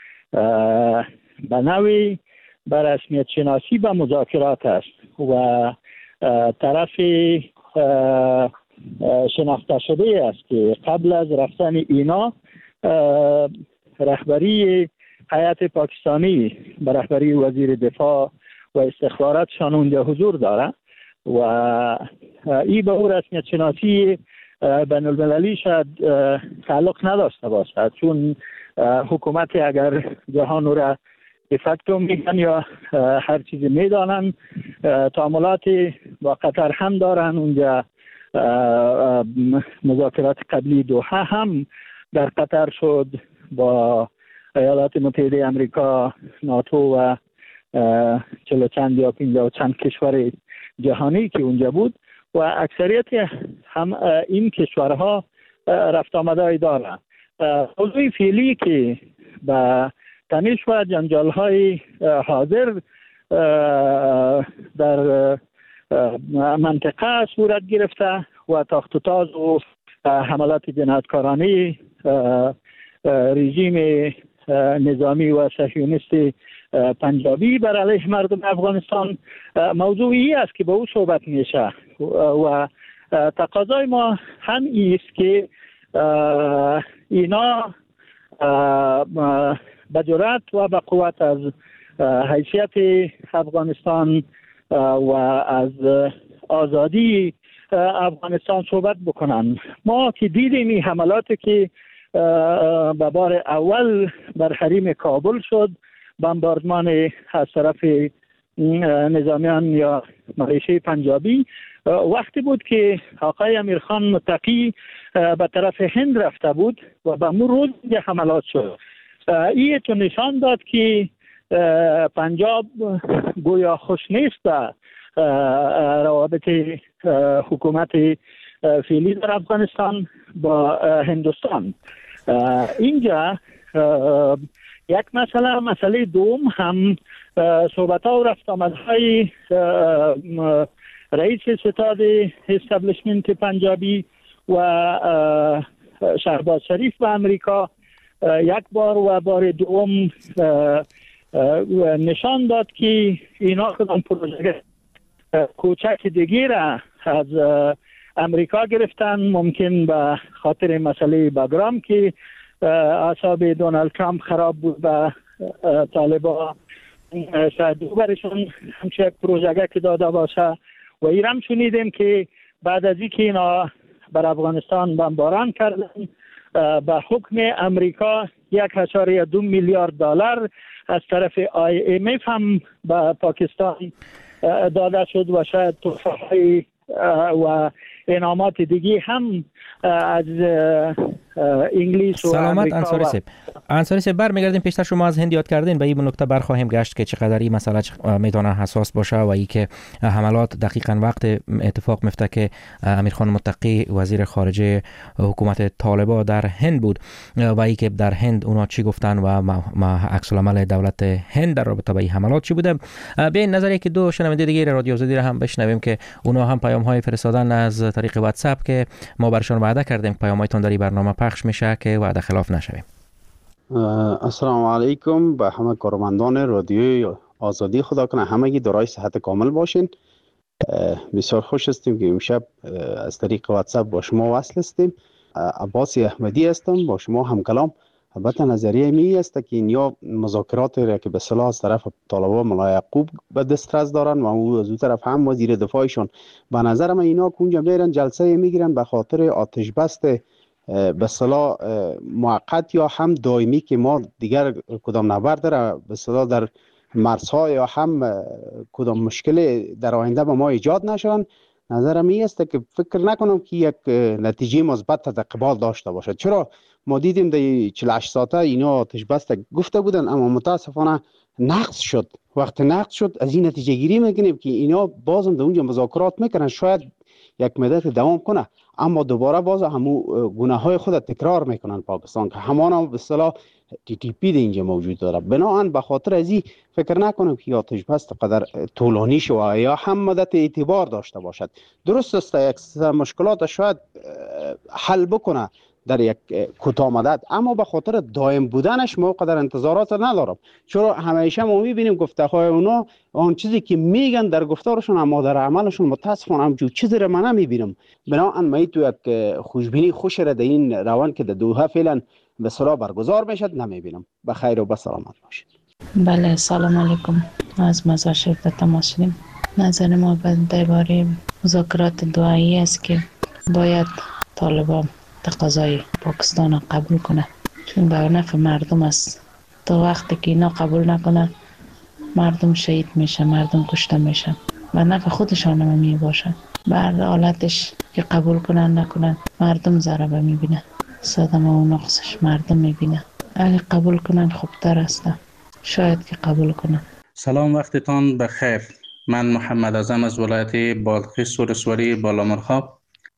به نوعی به رسمیت شناسی به مذاکرات است و طرف شناخته شده است که قبل از رفتن اینا رهبری هیئت پاکستانی به رهبری وزیر دفاع و استخباراتشان اونجا حضور داره و این به او رسمیت شناسی بین المللی شاید تعلق نداشته باشد، چون حکومت اگر جهان را دفکتو میگن یا هر چیزی میدانن، تعاملات با قطر هم دارن. اونجا مذاکرات قبلی دوحه هم در قطر شد با ایالات متحده امریکا، ناتو و 40 چند یا 50 چند کشور جهانی که اونجا بود و اکثریت هم این کشورها رفت آمده دارند. موضوع فعلی که با تنش و جنجال های حاضر در منطقه صورت گرفته و تاخت و تاز و حملات جنایتکارانه رژیم نظامی و صهیونیست پنجابی بر علیه مردم افغانستان موضوعی است که به او صحبت میشه و تقاضای ما هم است که اینا به جرأت و به قوت از حیثیت افغانستان و از آزادی افغانستان صحبت بکنن. ما که دیدیم این حملاتی که به بار اول بر حریم کابل شد، بمباردمان از طرف نظامیان یا ملیشه پنجابی، وقتی بود که آقای امیرخان متقی به طرف هند رفته بود و به مو روز حملات شد. این تو نشان داد که پنجاب گویا خوش نیست به روابط حکومت فعلی در افغانستان با هندوستان. اینجا یک مسئله دوم هم صحبت ها و رفت آمدهای رئیس ستاد استابلیشمنت پنجابی و شهباز شریف به امریکا یک بار و بار دوم نشان داد که اینا کدام پروژه کوچک دیگه را از امریکا گرفتن، ممکن به خاطر مسئله باگرام که اعصاب دونالد ترامپ خراب بود به طالبا، شاید دوبارشون همچه یک پروژه که داده باشه. و ایرم شنیدیم که بعد از اینکه اینا بر افغانستان بمباران کردن، به حکم امریکا 1.2 میلیارد دلار از طرف IMF هم به پاکستان داده شد و شاید تحفه‌های و انعامات دیگه هم از انگلیس و سلامت امریکا. انصاری صاحب برمیگردیم پیشتر شما از هند یاد کردین، به این نکته برخواهیم گشت که چقدر این مسئله میتونه حساس باشه و ای که حملات دقیقاً وقت اتفاق میفته که امیرخان متقی وزیر خارجه حکومت طالبان در هند بود و ای که در هند اونا چی گفتن و عکس العمل دولت هند در رابطه با این حملات چی بوده. بیاین نظریه که دو شنونده دیگه رادیو آزادی را هم بشنویم که اونا هم پیام های فرستادن از طریق واتساپ که ما برشون وعده کردیم پیامایتون در این برنامه پخش میشه که وعده خلاف نشویم. السلام علیکم به همه کارمندان رادیوی آزادی، خدا کنه همگی دارای صحت کامل باشین. بسیار خوش هستیم که امشب از طریق واتساپ با شما وصل هستیم. عباس احمدی هستم، با شما هم کلام. البته نظریه می است که اینیا مذاکرات را که به اصطلاح از طرف طالبان ملا یعقوب به دسترس دارن و از اون طرف هم وزیر دفاعشون، به نظر من اینا کنجا میرن جلسه میگیرن به خاطر آتش بست به اصطلاح موقت یا هم دائمی که ما دیگر کدام نبرد را به اصطلاح در مرزها یا هم کدام مشکل در آینده به ما ایجاد نشون. نظرم این است که فکر نکنم که یک نتیجه مثبت تقبال داشته باشد. چرا ما دیدیم در 48 ساعته اینا آتش بست گفته بودن اما متاسفانه نقض شد. وقت نقض شد از این نتیجه گیری میکنیم که اینا بازم در اونجا مذاکرات میکنن، شاید یک مدت دوام کنه اما دوباره باز همو گناه های خود تکرار میکنن پاکستان که همان به اصطلاح TTP در اینجا موجود داره. بنابراین به خاطر از این فکر نکنم که آتش بست قدر طولانی شود یا هم مدت اعتبار داشته باشد. درست است یک مشکلات شاید حل بکنه در یک کوتاه مدت، اما به خاطر دائم بودنش ما قدر انتظارات ندارم، چرا همیشه ما میبینیم گفته‌های اونا آن چیزی که میگن در گفتارشون اما در عملشون متاسفانه همچون چیزی را من نمیبینم. بنابراین من تو یک خوشبینی خوش را در این روان که در دوحه فعلا به صلاح برگزار میشد نمیبینم. به خیر و به سلامت باشید. بله، سلام علیکم. از مزار شریف تماس شدیم. نظر ما درباره مذاکرات دوحه‌ای است که باید طالبان تقاضای پاکستان را قبول کنه، چون به نفع مردم است. تا وقتی که اینا قبول نکنن مردم شهید میشه، مردم کشته میشه، به نفع خودشان هم می باشه. به هر حالتش که قبول کنن نکنن مردم ضربه میبینه، صدمه و نقصش مردم میبینه. اگه قبول کنن خوبتر است، شاید که قبول کنن. سلام، وقتتان بخیر. من محمد اعظم از ولایت بادغیس ولسوالی بالامرغاب.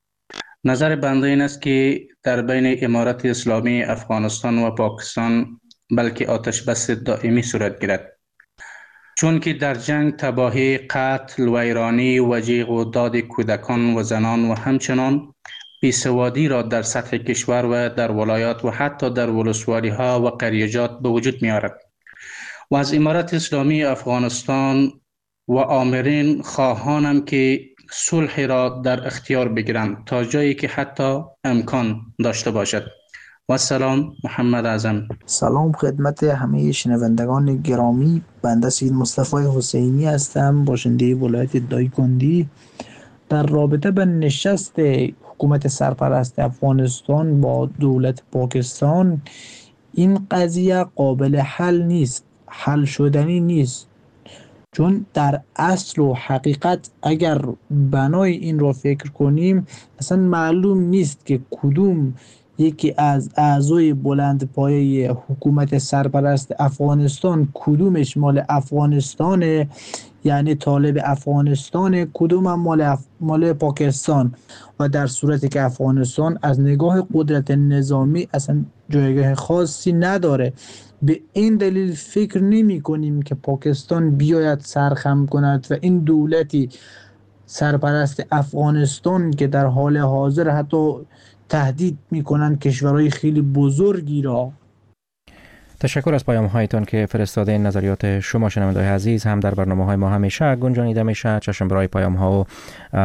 نظر بنده این است که در بین امارت اسلامی افغانستان و پاکستان بلکه آتش بس دائمی صورت گیرد، چون که در جنگ تباهی، قتل، ویرانی و جیغ و داد کودکان و زنان و همچنان بیسوادی را در سطح کشور و در ولایات و حتی در ولسوالی ها و قریجات به وجود می آورد و از امارت اسلامی افغانستان و آمرین خواهانم که صلح را در اختیار بگیرند تا جایی که حتی امکان داشته باشد. و سلام، محمد اعظم. سلام خدمت همه شنوندگان گرامی. بنده سید مصطفی حسینی هستم، باشنده ولایت دایکندی. در رابطه به نشست حکومت سرپرست افغانستان با دولت پاکستان، این قضیه قابل حل نیست، حل شدنی نیست، چون در اصل و حقیقت اگر بنای این را فکر کنیم اصلا معلوم نیست که کدوم یکی از اعضای بلند پایه حکومت سرپرست افغانستان کدومش مال افغانستانه، یعنی طالب افغانستانه، کدوم هم مال پاکستان. و در صورتی که افغانستان از نگاه قدرت نظامی اصلا جایگاه خاصی نداره، به این دلیل فکر نمی کنیم که پاکستان بیاید سرخم کند و این دولتی سرپرست افغانستان که در حال حاضر حتی تهدید میکنن کشورهای خیلی بزرگی را. تشکر از پیام هایتان که فرستاده. نظریات شما شنوندگان عزیز هم در برنامه های ما همیشه گنجانیده میشه. چشم برای پیام ها و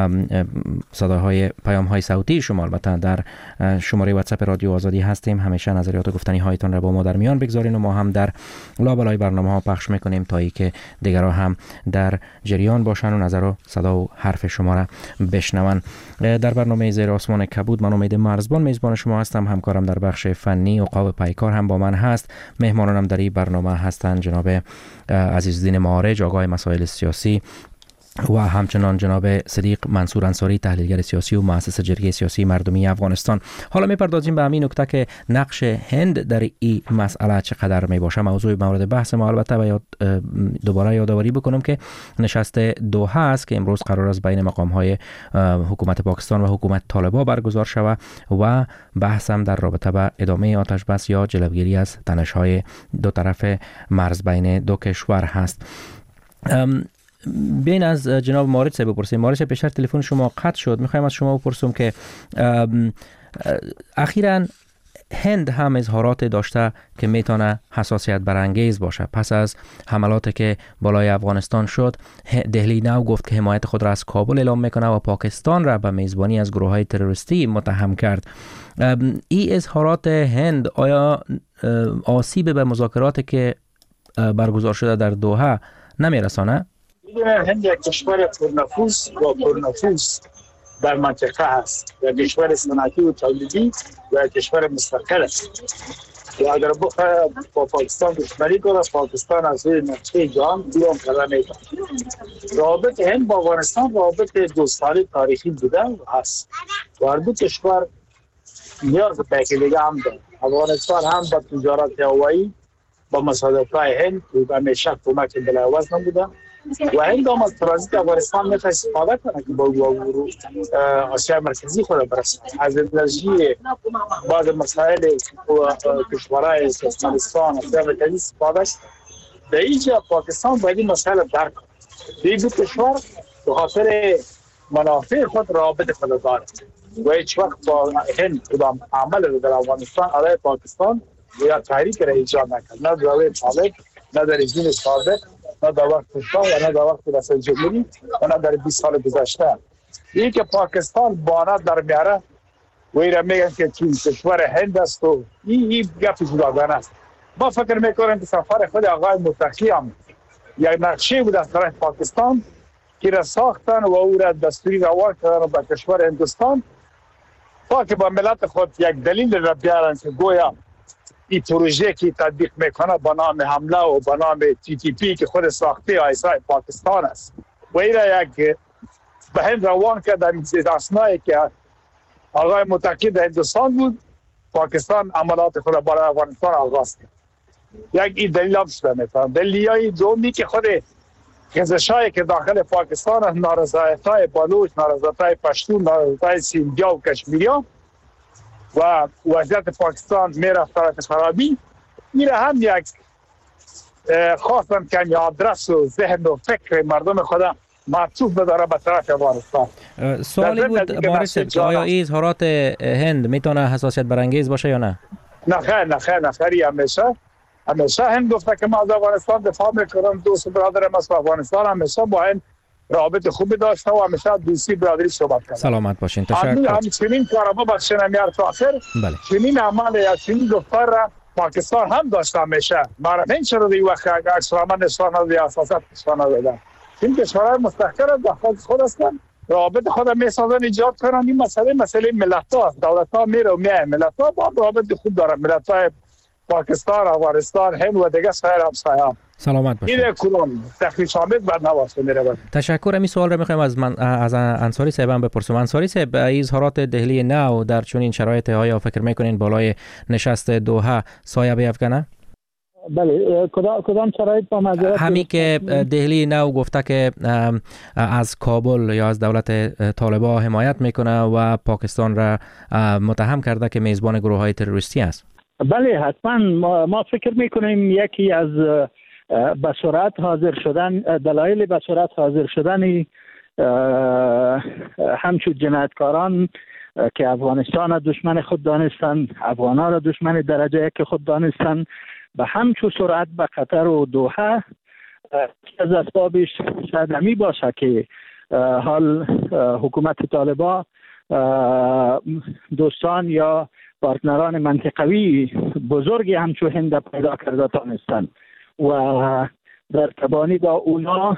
صداهای پیام های صوتی شما البته در شماره واتساپ رادیو آزادی هستیم. همیشه نظریات و گفتنی هایتان را با ما در میان بگذارین و ما هم در لابلای برنامه ها پخش میکنیم تا ای که دیگران هم در جریان باشن و نظر و صدا و حرف شما را بشنون. در برنامه زیر آسمان کبود من امید مرزبان میزبان شما هستم. همکارم در بخش فنی و عقاب پیکار هم با من هست. مهمانانم در این برنامه هستند جناب عزیزالدین معارج، آگاه مسائل سیاسی، و همچنان جناب صدیق منصور انصاری، تحلیلگر سیاسی و مؤسس جرگه سیاسی مردمی افغانستان. حالا میپردازیم به همین نکته که نقش هند در این مسئله چقدر می باشه. موضوع مورد بحث ما البته و دوباره یادآوری بکنم که نشست دوحه است که امروز قرار است بین مقام های حکومت پاکستان و حکومت طالبان برگزار شود و بحث هم در رابطه با ادامه آتش بس یا جلوگیری از تنش های دو طرف مرز بین دو کشور هست. بین از جناب مارج صاحب بپرسیم. مارج پیشتر تلفن شما قطع شد، میخوایم از شما بپرسم که اخیراً هند هم اظهارات داشته که میتونه حساسیت برانگیز باشه پس از حملاتی که بالای افغانستان شد. دهلی نو گفت که حمایت خود را از کابل اعلام میکنه و پاکستان را به میزبانی از گروه‌های تروریستی متهم کرد. این اظهارات هند آیا آسیب به مذاکراتی که برگزار شده در دوحه نمیرسانه؟ هند یک کشور پرنفوذ در منطقه است، یک کشور صنعتی و تولیدی و یک کشور مستقل است. و اگر با پاکستان دشمنی کنه، پاکستان از روی نقشه جهان بیرون کرده میکنه. رابط هند با افغانستان رابط دوستانه تاریخی بوده و هست و هر دو کشور نیاز به یکدیگر هم دارند. افغانستان هم با تجارت هوایی با مصادفه هند و همیشه کمک بلاعوض نبوده و هند هم از ترانزیت افغانستان میتونه استفاده کنه که با آسیا مرکزی خود برسه. از انرژی بعض مسائل کشورهای ترکمنستان آسیا مرکزی استفاده است. در اینجا پاکستان باید این مسائل درک کنه. این دو کشور به خاطر منافع خود رابط خود دارد. و هیچ وقت با هند کدام عمل رو در افغانستان علیه پاکستان یا تحریک را ایجاد نکرد، نه در طالب، نه در رژیم سابق، نه در وقت شاه و نه در وقت رئیس جمهوری و نه در 20 سال گذشته. این که پاکستان بانه در میاره و ایرا میگن که چین کشور هند است و این گپ جداگانه است. ما فکر میکنم که سفر خود آقای متقی هم یک نقشه بود از طرف پاکستان که را ساختن و او را دستوری روان کردن به کشور هندوستان تا که با ملت خود یک دلیل را بیارن که گویا این پروژه که تطبیق میکنه با نام حمله و با نام TTP که خود ساخته آیسای پاکستان است و این را یک به هند روان کرد. در این اسنایی که آقای متقی در هندوستان بود، پاکستان عملات خود را برای افغانستان آغاز کرد. یک این دلیل هم شده میتونم. دلیل دومی که خود خزشایی که داخل پاکستان است، نارضایت‌های بلوچ، نارضایت‌های پشتون، نارضایت‌های سیندیا و کشمیریا و وضعیت پاکستان میرفت طرف خرابی، میره هم یک خواستم که آدرس و ذهن و فکر مردم خدا معطوف بداره به طرف افغانستان. سوالی بود مارس، آیا این اظهارات هند میتونه حساسیت برانگیز باشه یا نه؟ نه خیر همیشه هند گفته که ما از افغانستان دفاع میکنم. دوست برادرم از افغانستان همیشه با هند رابط خوبی داشته و همیشه دوستی برادری صحبت کرده. سلامت باشین. تشکر. همچنین کارما بخشنم میار تو آخر. بله. چنین عمل یا چنین دفتر را پاکستان هم داشته همیشه. مارا این چرا دی وقت اکثرا نشان نداده یا اساسات نشان نداده. این کشورهای مستقر داخل خود هستن. رابط خود میسازن ایجاد کنن. این مسئله ملت ها است. دولت ها میره و میای. ملت ها با رابط خوب دارن. ملت های پاکستان، افغانستان، هند و دیگه سایر همسایه‌ها. سلامت باشید. این کلون تخریش آمد بعد نواسته میره. تشکر. این سوال رو میخوایم از انصاری صاحب هم بپرسیم. انصاری صاحب، اظهارات دهلی نو در چنین شرایط های فکر میکنین بالای نشست دوحه سایه بیفکنه؟ بله. کدام شرایط با معذرت؟ همین که دهلی نو گفته که از کابل یا از دولت طالبان حمایت میکنه و پاکستان را متهم کرده که میزبان گروه های تروریستی است. بله حتما. ما فکر میکنیم یکی از به سرعت حاضر شدن دلایل به سرعت حاضر شدن همچون جنایتکاران که افغانستان را دشمن خود دانستن، افغان‌ها را دشمن درجه یک خود دانستن، به همچون سرعت به قطر و دوحه از اسبابش شاید همی باشه که حال حکومت طالبان دوستان یا پارتنران منطقوی بزرگی همچون هند پیدا کرده تانستن و در تبانی با اونا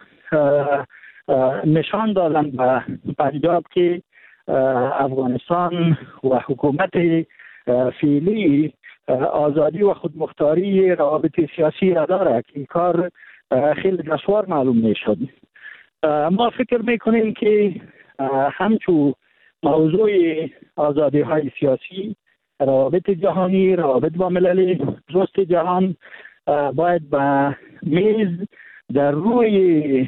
نشان دادن به پنجاب که افغانستان و حکومت فعلی آزادی و خودمختاری روابط سیاسی را داره که این کار خیلی دشوار معلوم میشد. ما فکر میکنیم که همچون موضوع آزادی های سیاسی، روابط جهانی، روابط با ملل دوست جهان باید به میز در روی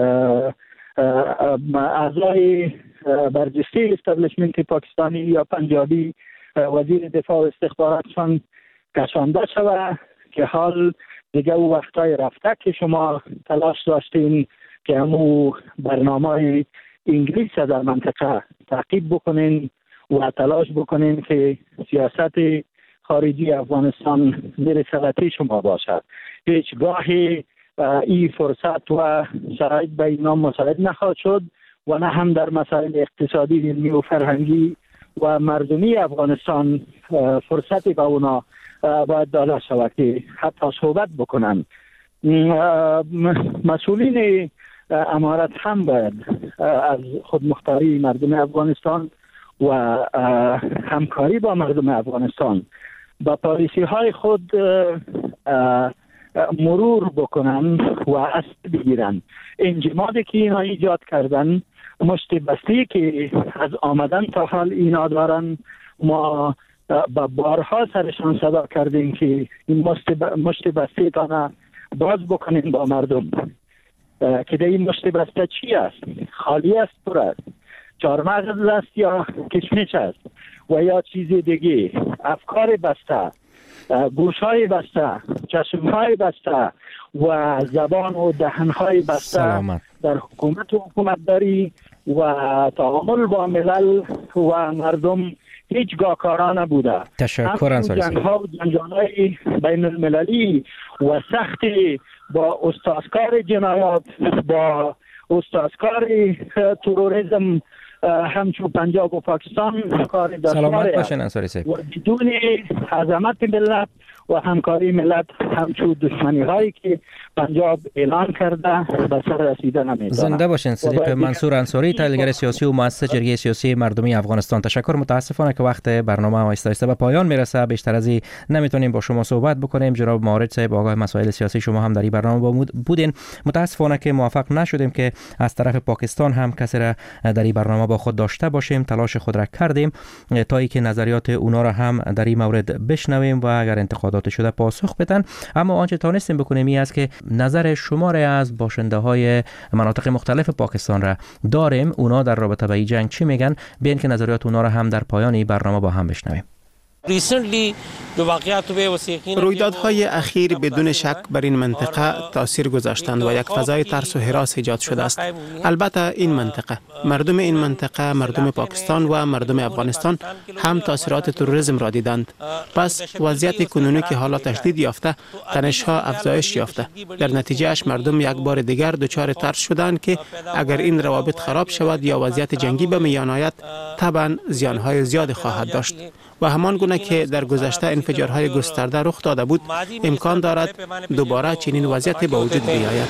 اعضای برجسته استبلیشمنت پاکستانی یا پنجابی وزیر دفاع و استخباراتشان کشانده شود که حال دیگه او وقتای رفته که شما تلاش داشتین که همو برنامه انگلیس در منطقه تعقیب بکنین و تلاش بکنین که سیاست خارجی افغانستان زیر سلطه شما باشد. هیچگاهی این فرصت و شرایط به اینا مساعد نخواهد شد و نه هم در مسائل اقتصادی، علمی و فرهنگی و مردمی افغانستان فرصتی به اونا باید داده شود که حتی صحبت بکنن. مسئولین امارت هم باید از خودمختاری مردم افغانستان و همکاری با مردم افغانستان با پالیسی های خود مرور بکنن و اصل بگیرن. انجمادی که اینا ایجاد کردن، مشت بستی که از آمدن تا حال اینا دارن، ما با بارها سرشان صدا کردیم که این مشت بستی تانا باز بکنین با مردم که ده این مشت بسته چی است؟ خالی است، پر است، چهارمغز است یا کشمش است و یا چیز دیگه. افکار بسته، گوشهای بسته، چشمهای بسته و زبان و دهنهای بسته در حکومت و حکومتداری و تعامل با ملل و مردم هیچگاه کارا نبوده. تشکر انصاری صاحب. جنگ‌ها و جنجال‌های بین المللی و سختی با استاسکار جنایات، با استاسکار تروریسم همچون پنجاب و پاکستان کار دشواره. سلامت باشین انصاری صاحب. و بدون عظمت ملت و همکاری ملت همچون دشمنی هایی که پنجاب اعلان کرده به سر رسیده نمیتونه. زنده باشین. صدیق منصور انصاری، تحلیلگر سیاسی و مؤسس جرگه سیاسی مردمی افغانستان. تشکر. متاسفانه که وقت برنامه آهسته به پایان میرسه، بیشتر از این نمیتونیم با شما صحبت بکنیم. جناب مارد صاحب آگاه مسائل سیاسی، شما هم در این برنامه بودین. متاسفانه که موفق نشدیم که از طرف پاکستان هم کسی را در این برنامه با خود داشته باشیم. تلاش خود را کردیم تا اینکه نظریات اونا را هم در این مورد بشنویم و اگر انتقادات شده پاسخ بدن. اما آنچه تانستیم بکنیم این است که نظر شما را از باشنده های مناطق مختلف پاکستان را داریم. اونا در رابطه با این جنگ چی میگن؟ بیاین که نظریات اونا را هم در پایان این برنامه با هم بشنویم. رویدادهای اخیر بدون شک بر این منطقه تاثیر گذاشتند و یک فضای ترس و هراس ایجاد شده است. البته این منطقه، مردم این منطقه، مردم پاکستان و مردم افغانستان هم تاثیرات تروریسم را دیدند. پس وضعیت کنونی که حالا تشدید یافته، تنش‌ها افزایش یافته، در نتیجه اش مردم یک بار دیگر دچار ترس شدند که اگر این روابط خراب شود یا وضعیت جنگی به میان آید، طبعا زیان‌های زیاد خواهد داشت. و همان گونه که در گذشته انفجارهای گسترده رخ داده بود، امکان دارد دوباره چنین وضعیت به وجود بیاید.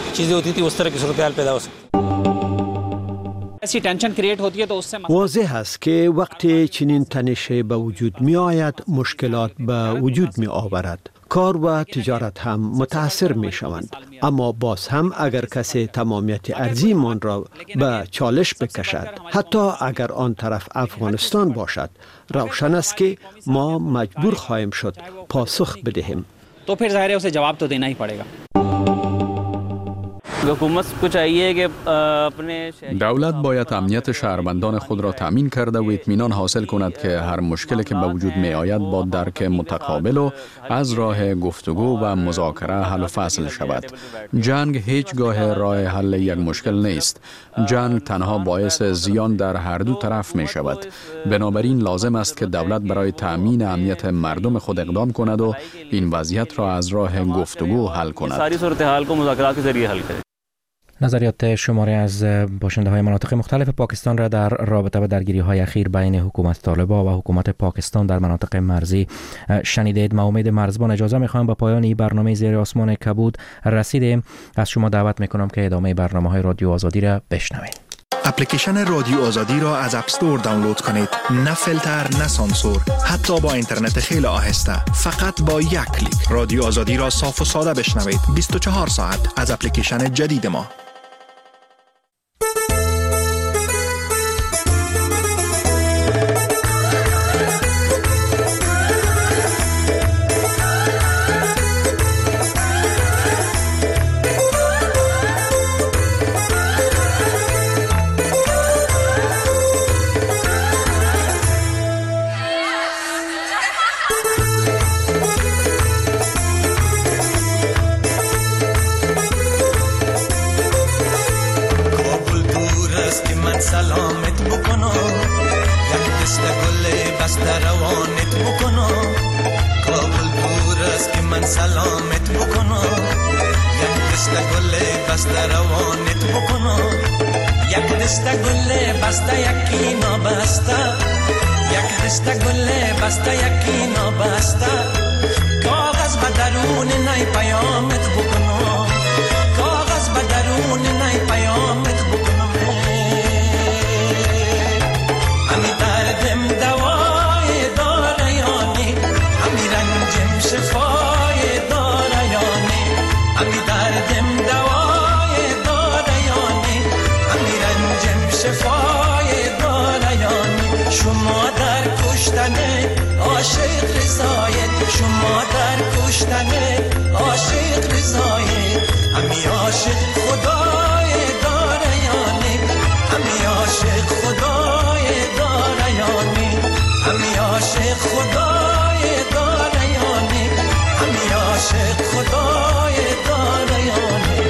واضح است که وقتی چنین تنشی به وجود می آید، مشکلات به وجود می آورد. کار و تجارت هم متاثر می شوند. اما باز هم اگر کسی تمامیت ارضی من را به چالش بکشد، حتی اگر آن طرف افغانستان باشد، روشن است که ما مجبور خواهیم شد پاسخ بدهیم. تو پھر ظاہر ہے اسے جواب تو دینا ہی پڑے گا. دولت باید امنیت شهروندان خود را تامین کرده و اطمینان حاصل کند که هر مشکلی که به وجود می آید با درک متقابل و از راه گفتگو و مذاکره حل و فصل شود. جنگ هیچگاه راه حل یک مشکل نیست. جنگ تنها باعث زیان در هر دو طرف می شود. بنابراین لازم است که دولت برای تامین امنیت مردم خود اقدام کند و این وضعیت را از راه گفتگو حل کند. ساری صورتحال کو مذاکرات کے ذریعے حل کرے. نظریات شماری از باشنده های مناطق مختلف پاکستان را در رابطه با درگیری های اخیر بین حکومت طالبان و حکومت پاکستان در مناطق مرزی شنیدید. ما امید مرزبان اجازه میخوایم با پایان این برنامه زیر آسمان کبود رسیدیم. از شما دعوت میکنم که ادامه برنامه های رادیو آزادی را بشنوید. اپلیکیشن رادیو آزادی را از اپ استور دانلود کنید. نه فیلتر، نه سانسور، حتی با اینترنت خیلی آهسته. فقط با یک کلیک رادیو آزادی را صاف و ساده بشنوید. 24 ساعت از اپلیکیشن جدید ما. سلامت بکنم یک دست گل بسته روانت بکنم. کابل دور است که من سلامت بکنم یک دست گل بسته روانت بکنم. یک دست گل بسته یکی نابسته، یک دست گل بسته یکی نابسته. کاغذ به درون نی پیامت بکنم، کاغذ به درون نی پیامت بکنم. همی دردم دوای داره یانی، همی رنجم شفای داره یانی. همی دردم دوای داره یانی، همی رنجم شفای داره یانی. شما در کشتن عاشق رضایت، شما در کشتن عاشق رضایت. همی عاشق خدای داره یانی، همی عاشق خدای داره یانی. همی عاشق خدای داره یانی، همی عاشق خدای داره یانی.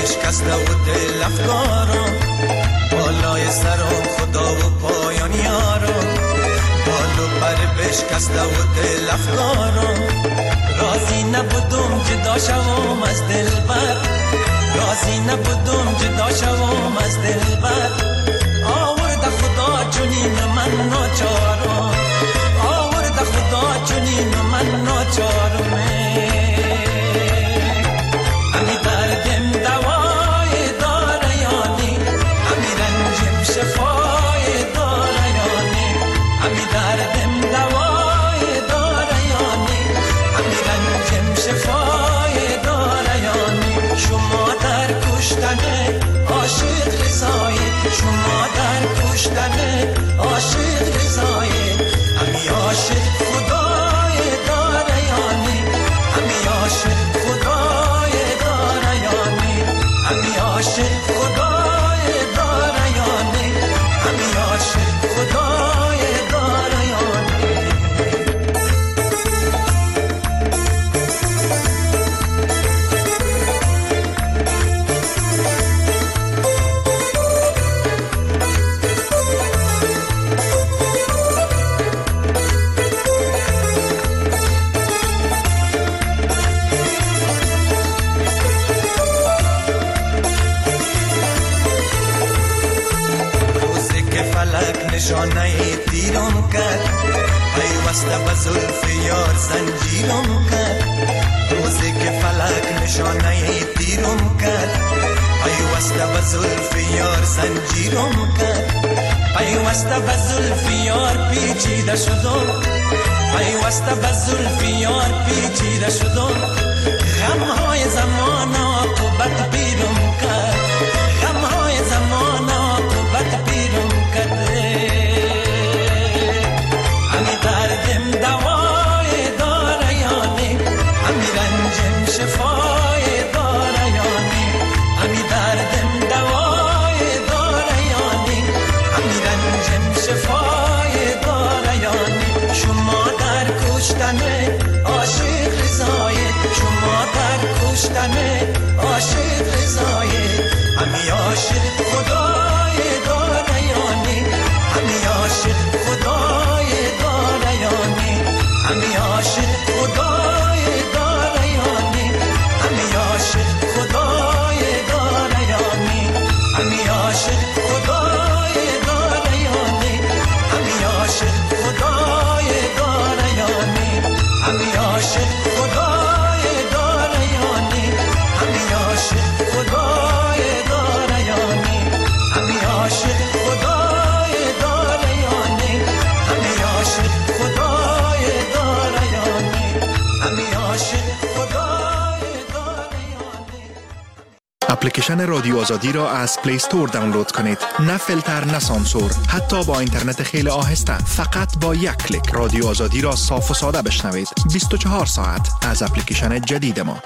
بشکسته و دل افکارم، بالای سرم خدا و پایان یارم، بال و پر بشکسته و دل افکارم. راضی نبودم جدا شوم از دلبر، راضی نبودم جدا شوم از دلبر. آورد خدا چنین من ناچارم، آورد خدا چنین من ناچارم. همی دردم دوای داره یانی، همی رنجم شفای داره یانی، همی دردم دوای داره یانی، همی رنجم شفای داره یانی. شما در کشتن عاشق رضای، شما در کشتن عاشق رضای. همی عاشق خدای داره یانی، همی عاشق خدای داره یانی، همی عاشق خدای داره یانی، همی عاشق خدای داره یانی. نشانه تیرم کرد، پیوسته به زلف یار زنجیرم کرد. روزی که فلک نشانه تیرم کرد، پیوسته به زلف یار زنجیرم کرد. پیوسته به زلف یار پیچیده شدم، پیوسته به زلف یار پیچیده شدم. غمهای زمان عاقبت پیرم کرد، غمهای زمان عاقبت پیرم کرد. همی دردم دوای داره یانی، همی رنجم شفای داره یانی، همی دردم دوای داره یانی، همی رنجم شفای داره یانی. شما در کشتن عاشق رضای، شما در کشتن عاشق رضای. همی عاشق خدای داره یانی، همی عاشق خدای داره یانی، همی عاشق خدای داره یانی، همی عاشق خدای داره یانی، همی عاشق خدای داره یانی، همی عاشق خدای داره یانی، همی عاشق خدای داره یانی، همی عاشق خدای داره یانی، همی عاشق خدای داره یانی، همی عاشق خدای داره یانی، همی عاشق خدای داره یانی. اپلیکیشن رادیو آزادی را از پلی استور دانلود کنید. نه فیلتر نه سانسور، حتی با اینترنت خیلی آهسته. فقط با یک کلیک رادیو آزادی را صاف و ساده بشنوید. 24 ساعت از اپلیکیشن جدید ما.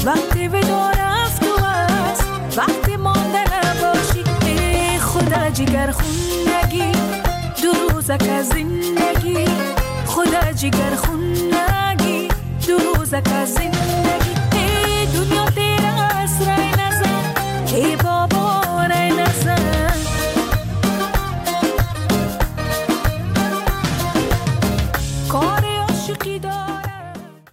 وقتی بدون رفت و است، وقتی مانده نباشی. ای خدا جگر خونگی، دو روزک از زندگی. خدا جگر خونگی، دو روزک از زندگی.